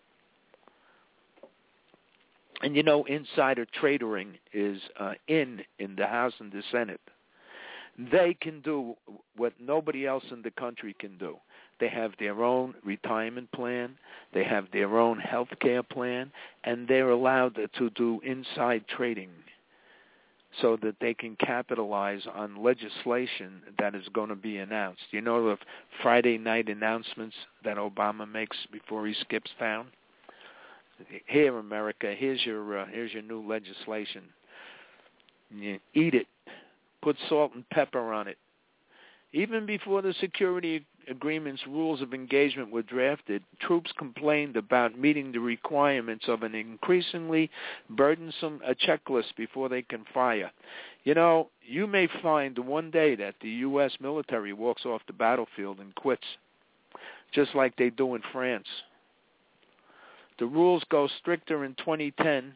And you know, insider trading is in the House and the Senate. They can do what nobody else in the country can do. They have their own retirement plan. They have their own health care plan. And they're allowed to do inside trading so that they can capitalize on legislation that is going to be announced. You know the Friday night announcements that Obama makes before he skips town? Here, America, here's your new legislation. You eat it. Put salt and pepper on it. Even before the security agreement's rules of engagement were drafted, troops complained about meeting the requirements of an increasingly burdensome checklist before they can fire. You know, you may find one day that the U.S. military walks off the battlefield and quits, just like they do in France. The rules grew stricter in 2010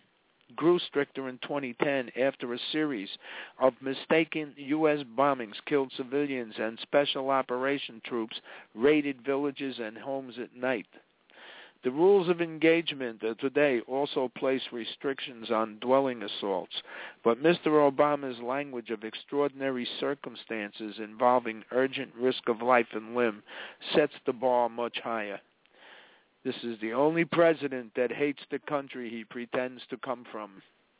after a series of mistaken U.S. bombings killed civilians and special operation troops raided villages and homes at night. The rules of engagement today also place restrictions on dwelling assaults, but Mr. Obama's language of extraordinary circumstances involving urgent risk of life and limb sets the bar much higher. This is the only president that hates the country he pretends to come from.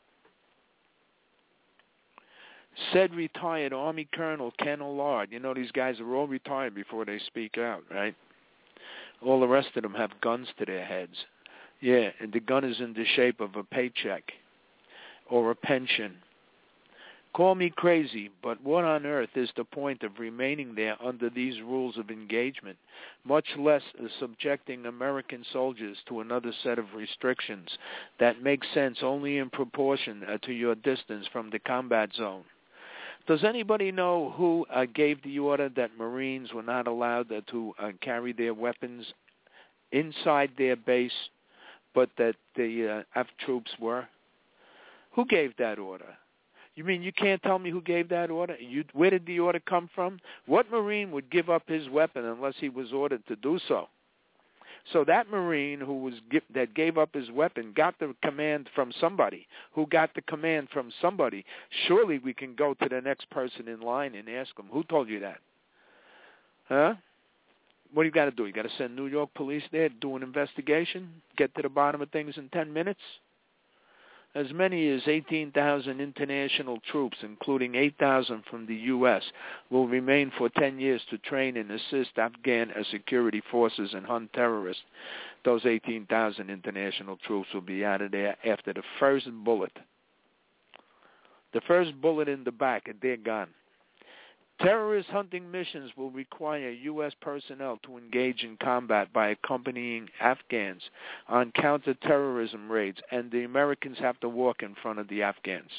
Said retired Army Colonel Ken Allard. You know, these guys are all retired before they speak out, right? All the rest of them have guns to their heads. Yeah, and the gun is in the shape of a paycheck or a pension. Call me crazy, but what on earth is the point of remaining there under these rules of engagement, much less subjecting American soldiers to another set of restrictions that make sense only in proportion to your distance from the combat zone? Does anybody know who gave the order that Marines were not allowed to carry their weapons inside their base, but that the F troops were? Who gave that order? You mean you can't tell me who gave that order? Where did the order come from? What Marine would give up his weapon unless he was ordered to do so? So that Marine that gave up his weapon got the command from somebody. Who got the command from somebody? Surely we can go to the next person in line and ask them, who told you that? Huh? What do you got to do? You got to send New York police there to do an investigation? Get to the bottom of things in 10 minutes? As many as 18,000 international troops, including 8,000 from the U.S., will remain for 10 years to train and assist Afghan security forces and hunt terrorists. Those 18,000 international troops will be out of there after the first bullet. The first bullet in the back, and they're gone. Terrorist hunting missions will require U.S. personnel to engage in combat by accompanying Afghans on counterterrorism raids, and the Americans have to walk in front of the Afghans.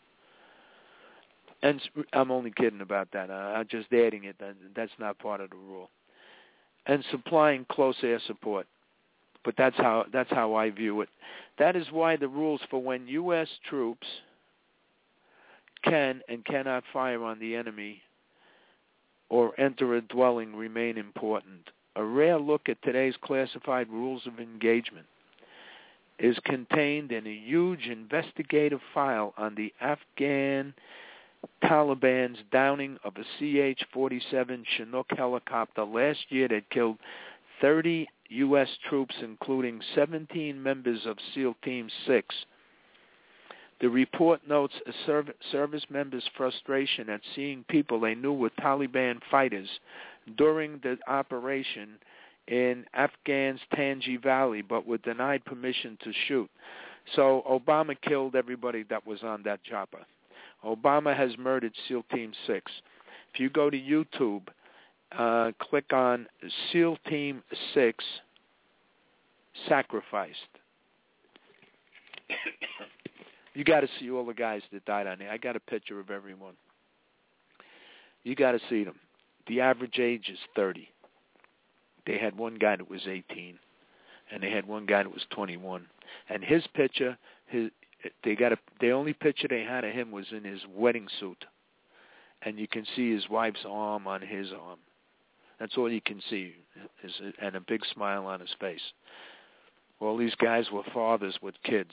And I'm only kidding about that. I'm just adding it. That's not part of the rule. And supplying close air support. But that's how I view it. That is why the rules for when U.S. troops can and cannot fire on the enemy or enter a dwelling remain important. A rare look at today's classified rules of engagement is contained in a huge investigative file on the Afghan Taliban's downing of a CH-47 Chinook helicopter last year that killed 30 U.S. troops, including 17 members of SEAL Team 6. The report notes a service member's frustration at seeing people they knew were Taliban fighters during the operation in Afghan's Tangi Valley, but were denied permission to shoot. So Obama killed everybody that was on that chopper. Obama has murdered SEAL Team 6. If you go to YouTube, click on SEAL Team 6 Sacrificed. You got to see all the guys that died on there. I got a picture of everyone. You got to see them. The average age is 30. They had one guy that was 18, and they had one guy that was 21. And his picture, the only picture they had of him was in his wedding suit, and you can see his wife's arm on his arm. That's all you can see, and a big smile on his face. All these guys were fathers with kids.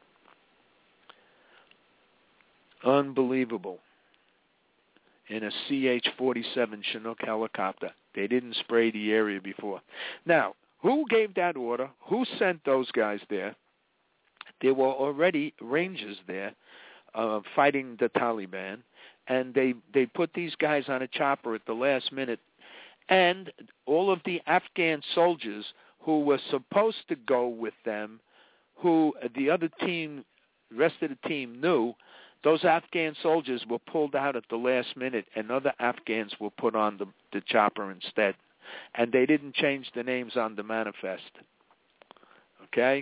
Unbelievable. In a CH-47 Chinook helicopter. They didn't spray the area before. Now, who gave that order? Who sent those guys there? There were already Rangers there fighting the Taliban, and they put these guys on a chopper at the last minute. And all of the Afghan soldiers who were supposed to go with them, who the rest of the team knew, those Afghan soldiers were pulled out at the last minute, and other Afghans were put on the chopper instead. And they didn't change the names on the manifest. Okay?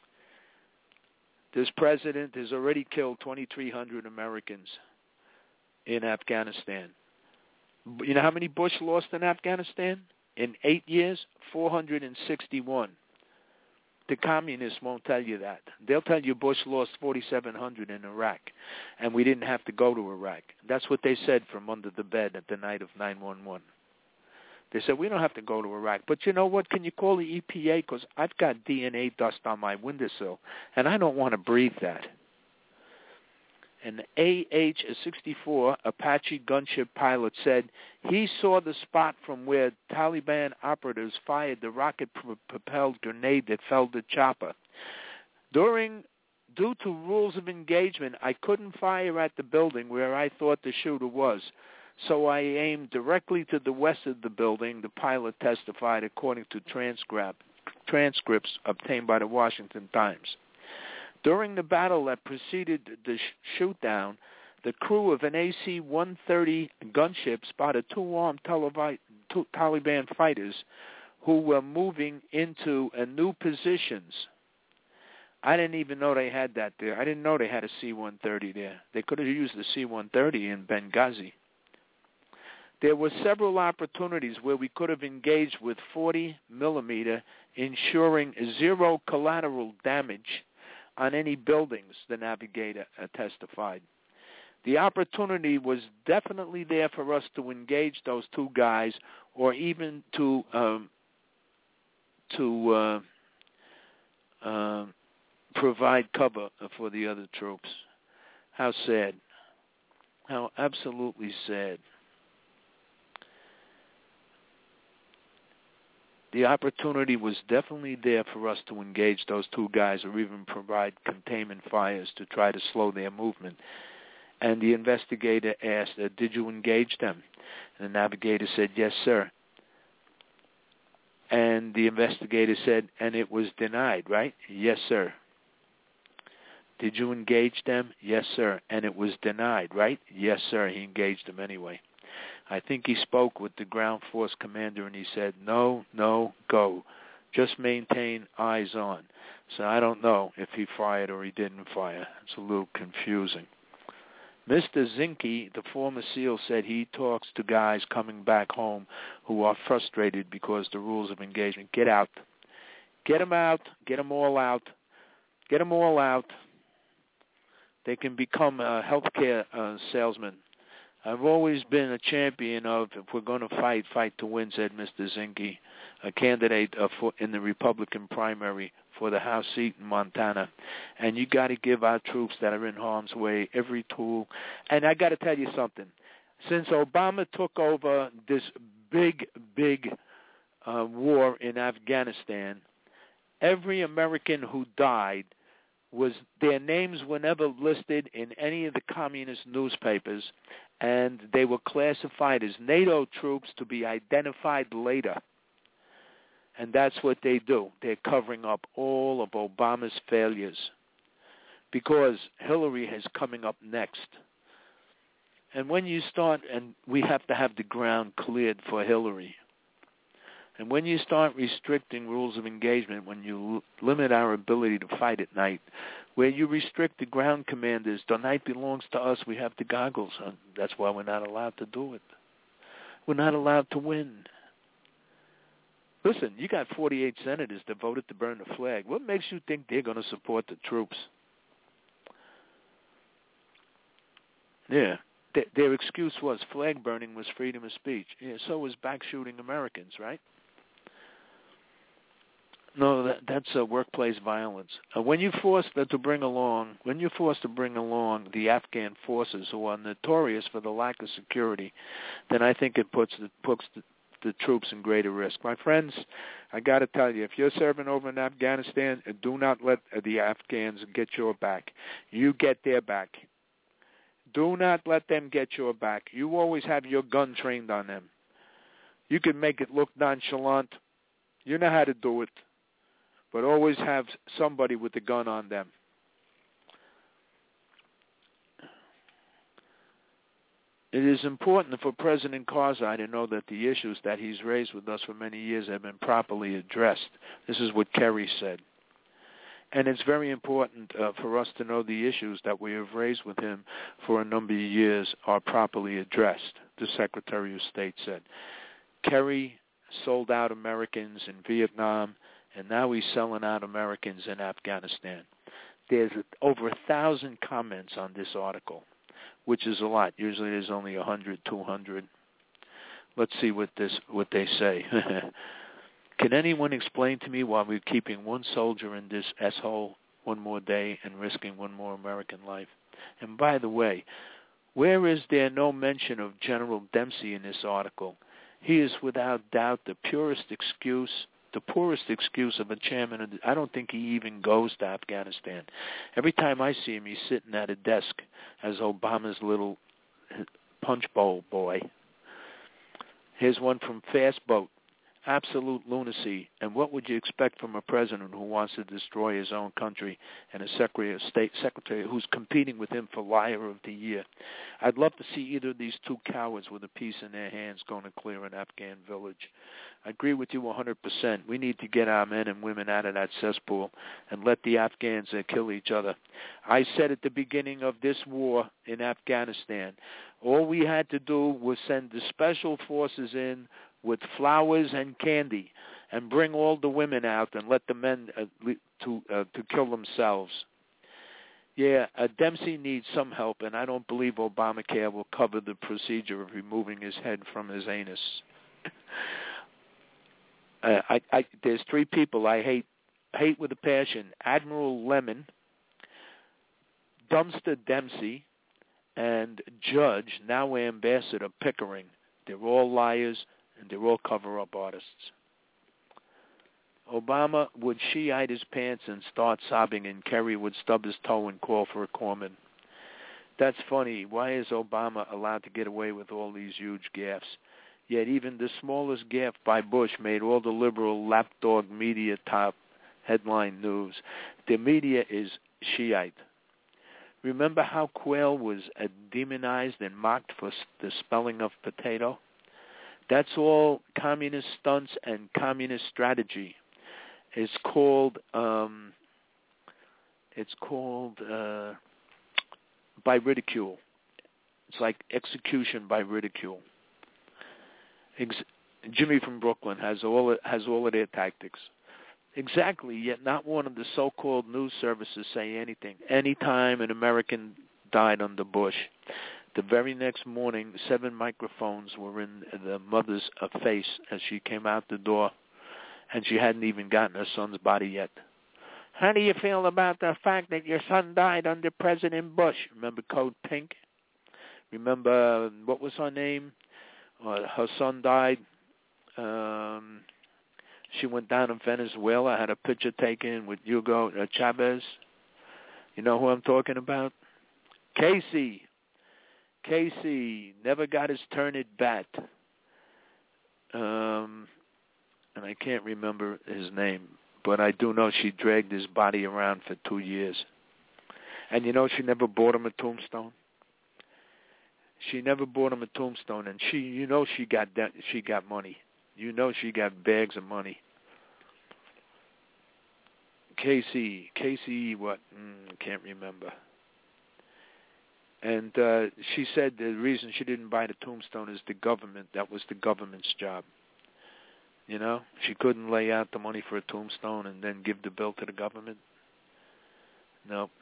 This president has already killed 2,300 Americans in Afghanistan. You know how many Bush lost in Afghanistan? In 8 years, 461. The communists won't tell you that. They'll tell you Bush lost 4,700 in Iraq, and we didn't have to go to Iraq. That's what they said from under the bed at the night of 9/11. They said, we don't have to go to Iraq. But you know what? Can you call the EPA? Because I've got DNA dust on my windowsill, and I don't want to breathe that. An AH-64 Apache gunship pilot said he saw the spot from where Taliban operatives fired the rocket-propelled grenade that felled the chopper. Due to rules of engagement, I couldn't fire at the building where I thought the shooter was, so I aimed directly to the west of the building, the pilot testified, according to transcripts obtained by the Washington Times. During the battle that preceded the shoot-down, the crew of an AC-130 gunship spotted two armed Taliban fighters who were moving into new positions. I didn't even know they had that there. I didn't know they had a C-130 there. They could have used the C-130 in Benghazi. There were several opportunities where we could have engaged with 40 millimeter, ensuring zero collateral damage on any buildings, the navigator testified. The opportunity was definitely there for us to engage those two guys, or even to provide cover for the other troops. How sad. How absolutely sad. The opportunity was definitely there for us to engage those two guys or even provide containment fires to try to slow their movement. And the investigator asked, did you engage them? And the navigator said, yes, sir. And the investigator said, and it was denied, right? Yes, sir. Did you engage them? Yes, sir. And it was denied, right? Yes, sir. He engaged them anyway. I think he spoke with the ground force commander and he said, no, go. Just maintain eyes on. So I don't know if he fired or he didn't fire. It's a little confusing. Mr. Zinke, the former SEAL, said he talks to guys coming back home who are frustrated because the rules of engagement. Get out. Get them out. Get them all out. Get them all out. They can become a healthcare salesman. I've always been a champion of, if we're going to fight to win, said Mr. Zinke, a candidate in the Republican primary for the House seat in Montana. And you got to give our troops that are in harm's way every tool. And I got to tell you something. Since Obama took over this big war in Afghanistan, every American who died, their names were never listed in any of the communist newspapers, and they were classified as NATO troops to be identified later. And that's what they do. They're covering up all of Obama's failures because Hillary is coming up next. And when you start, and we have to have the ground cleared for Hillary, and when you start restricting rules of engagement, when you limit our ability to fight at night, where you restrict the ground commanders, the night belongs to us, we have the goggles. That's why we're not allowed to do it. We're not allowed to win. Listen, you got 48 senators that voted to burn the flag. What makes you think they're going to support the troops? Yeah. Their excuse was flag burning was freedom of speech. Yeah, so was back shooting Americans, right? No, that's workplace violence. When you're forced to bring along the Afghan forces, who are notorious for the lack of security, then I think it puts the troops in greater risk. My friends, I got to tell you, if you're serving over in Afghanistan, do not let the Afghans get your back. You get their back. Do not let them get your back. You always have your gun trained on them. You can make it look nonchalant. You know how to do it. But always have somebody with the gun on them. It is important for President Karzai to know that the issues that he's raised with us for many years have been properly addressed. This is what Kerry said. And it's very important for us to know the issues that we have raised with him for a number of years are properly addressed, the Secretary of State said. Kerry sold out Americans in Vietnam, and now he's selling out Americans in Afghanistan. There's over 1,000 comments on this article, which is a lot. Usually there's only 100, 200. Let's see what they say. Can anyone explain to me why we're keeping one soldier in this S-hole one more day and risking one more American life? And by the way, where is there no mention of General Dempsey in this article? He is without doubt the poorest excuse of a chairman. I don't think he even goes to Afghanistan. Every time I see him, he's sitting at a desk as Obama's little punch bowl boy. Here's one from Fastboat. Absolute lunacy. And what would you expect from a president who wants to destroy his own country and a Secretary of State who's competing with him for Liar of the Year? I'd love to see either of these two cowards with a piece in their hands going to clear an Afghan village. I agree with you 100%. We need to get our men and women out of that cesspool and let the Afghans kill each other. I said at the beginning of this war in Afghanistan, all we had to do was send the special forces in with flowers and candy and bring all the women out and let the men to kill themselves. Yeah, Dempsey needs some help, and I don't believe Obamacare will cover the procedure of removing his head from his anus. There's three people I hate with a passion: Admiral Lemon, Dumpster Dempsey, and Judge, now Ambassador Pickering. They're all liars, and they're all cover-up artists. Obama would Shiite his pants and start sobbing, and Kerry would stub his toe and call for a corpsman. That's funny. Why is Obama allowed to get away with all these huge gaffes? Yet even the smallest gaffe by Bush made all the liberal lapdog media top headline news. The media is Shiite. Remember how Quayle was demonized and mocked for the spelling of potato? That's all communist stunts and communist strategy. It's called by ridicule. It's like execution by ridicule. Jimmy from Brooklyn has all of their tactics. Exactly, yet not one of the so-called news services say anything. Any time an American died under Bush, the very next morning, 7 microphones were in the mother's face as she came out the door, and she hadn't even gotten her son's body yet. How do you feel about the fact that your son died under President Bush? Remember Code Pink? Remember, what was her name? Her son died. She went down in Venezuela, had a picture taken with Hugo Chavez. You know who I'm talking about? Casey never got his turn at bat. And I can't remember his name, but I do know she dragged his body around for 2 years. And you know she never bought him a tombstone? She never bought him a tombstone, and she got money. You know she got bags of money. Casey, what? Can't remember. And she said the reason she didn't buy the tombstone is the government. That was the government's job. You know, she couldn't lay out the money for a tombstone and then give the bill to the government. No.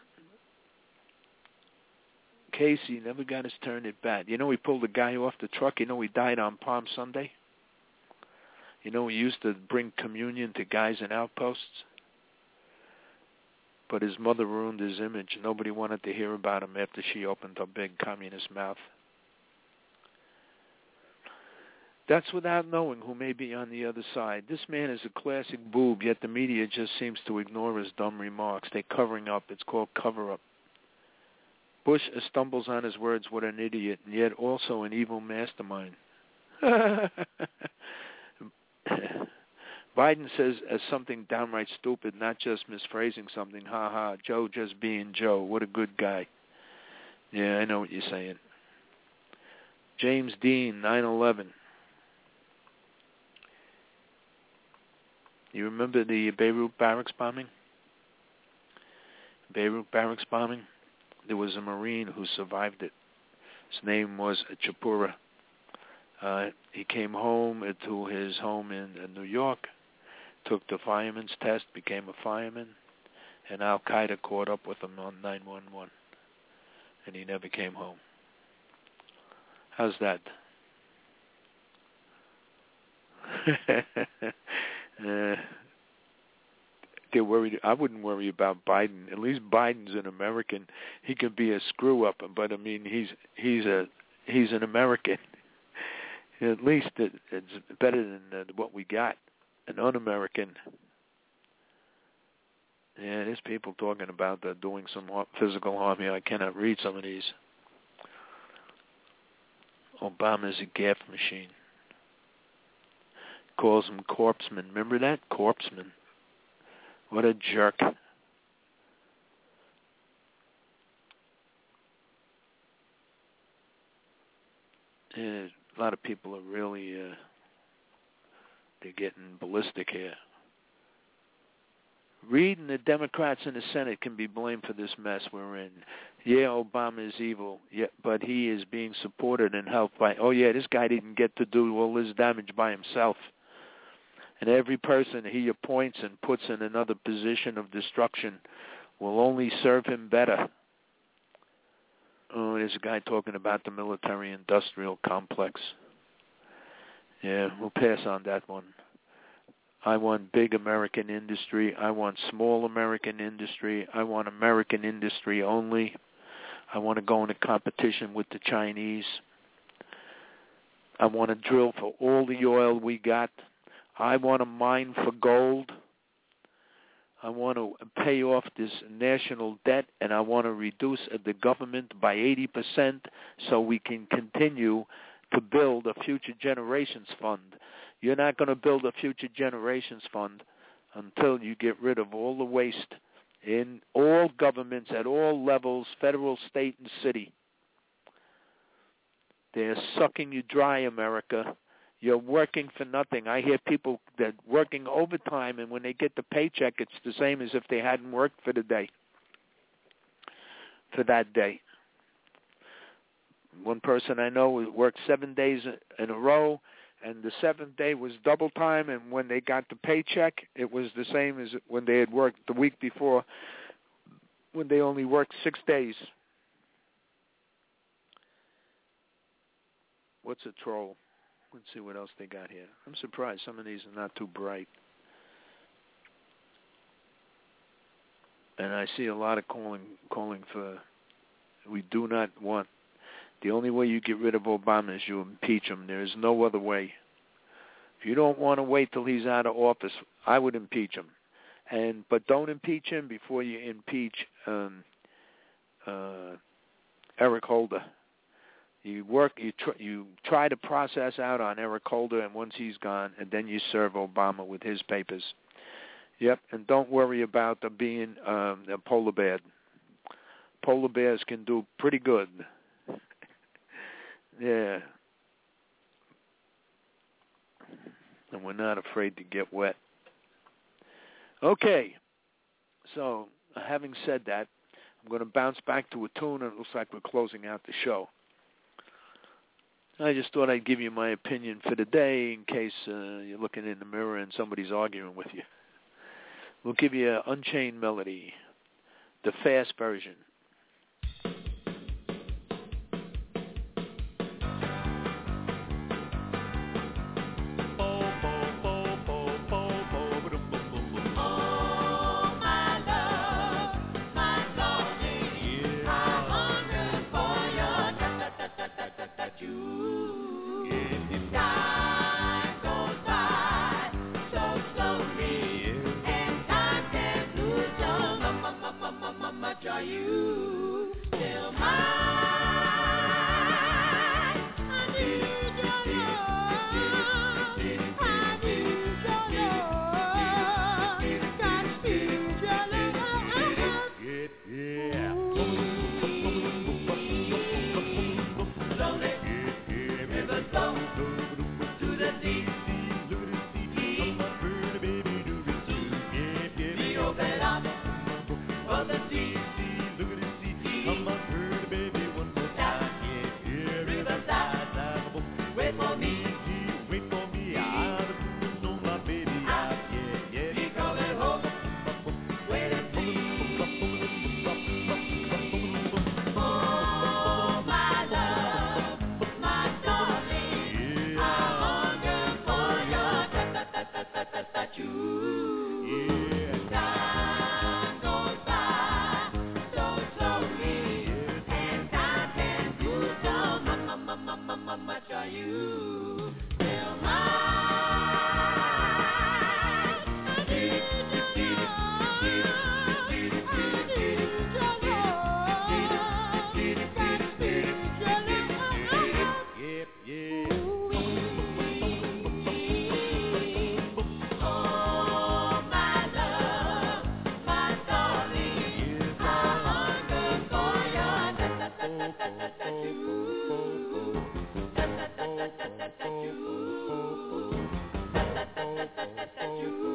Casey never got his turn at bat. You know, he pulled a guy off the truck. You know, he died on Palm Sunday. You know, he used to bring communion to guys in outposts. But his mother ruined his image. Nobody wanted to hear about him after she opened her big communist mouth. That's without knowing who may be on the other side. This man is a classic boob, yet the media just seems to ignore his dumb remarks. They're covering up. It's called cover-up. Bush stumbles on his words, what an idiot, and yet also an evil mastermind. Biden says as something downright stupid, not just misphrasing something. Ha ha, Joe just being Joe. What a good guy. Yeah, I know what you're saying. James Dean, 9/11. You remember the Beirut barracks bombing? Beirut barracks bombing? There was a Marine who survived it. His name was Chapura. He came home to his home in New York, took the fireman's test, became a fireman, and Al-Qaeda caught up with him on 9/11, and he never came home. How's that? They're worried. I wouldn't worry about Biden. At least Biden's an American. He can be a screw up, but I mean, he's an American. At least it's better than what we got, an un-American. Yeah, there's people talking about doing some physical harm here. I cannot read some of these. Obama's a gaff machine. Calls him corpseman. Remember that? Corpseman. What a jerk. Yeah, a lot of people are really, they're getting ballistic here. Reid and the Democrats in the Senate can be blamed for this mess we're in. Yeah, Obama is evil, yeah, but he is being supported and helped by, this guy didn't get to do all this damage by himself. And every person he appoints and puts in another position of destruction will only serve him better. Oh, there's a guy talking about the military-industrial complex. Yeah, we'll pass on that one. I want big American industry. I want small American industry. I want American industry only. I want to go into competition with the Chinese. I want to drill for all the oil we got. I want to mine for gold. I want to pay off this national debt, and I want to reduce the government by 80% so we can continue to build a future generations fund. You're not going to build a future generations fund until you get rid of all the waste in all governments at all levels, federal, state, and city. They're sucking you dry, America. You're working for nothing. I hear people that working overtime, and when they get the paycheck, it's the same as if they hadn't worked for the day, for that day. One person I know worked 7 days in a row, and the seventh day was double time, and when they got the paycheck, it was the same as when they had worked the week before, when they only worked 6 days. What's a troll? Let's see what else they got here. I'm surprised some of these are not too bright. And I see a lot of calling for, we do not want, the only way you get rid of Obama is you impeach him. There is no other way. If you don't want to wait till he's out of office, I would impeach him. But don't impeach him before you impeach Eric Holder. You try to process out on Eric Holder, and once he's gone, and then you serve Obama with his papers. Yep, and don't worry about being a polar bear. Polar bears can do pretty good. Yeah. And we're not afraid to get wet. Okay. So, having said that, I'm going to bounce back to a tune, and it looks like we're closing out the show. I just thought I'd give you my opinion for the day in case you're looking in the mirror and somebody's arguing with you. We'll give you an Unchained Melody, the fast version. You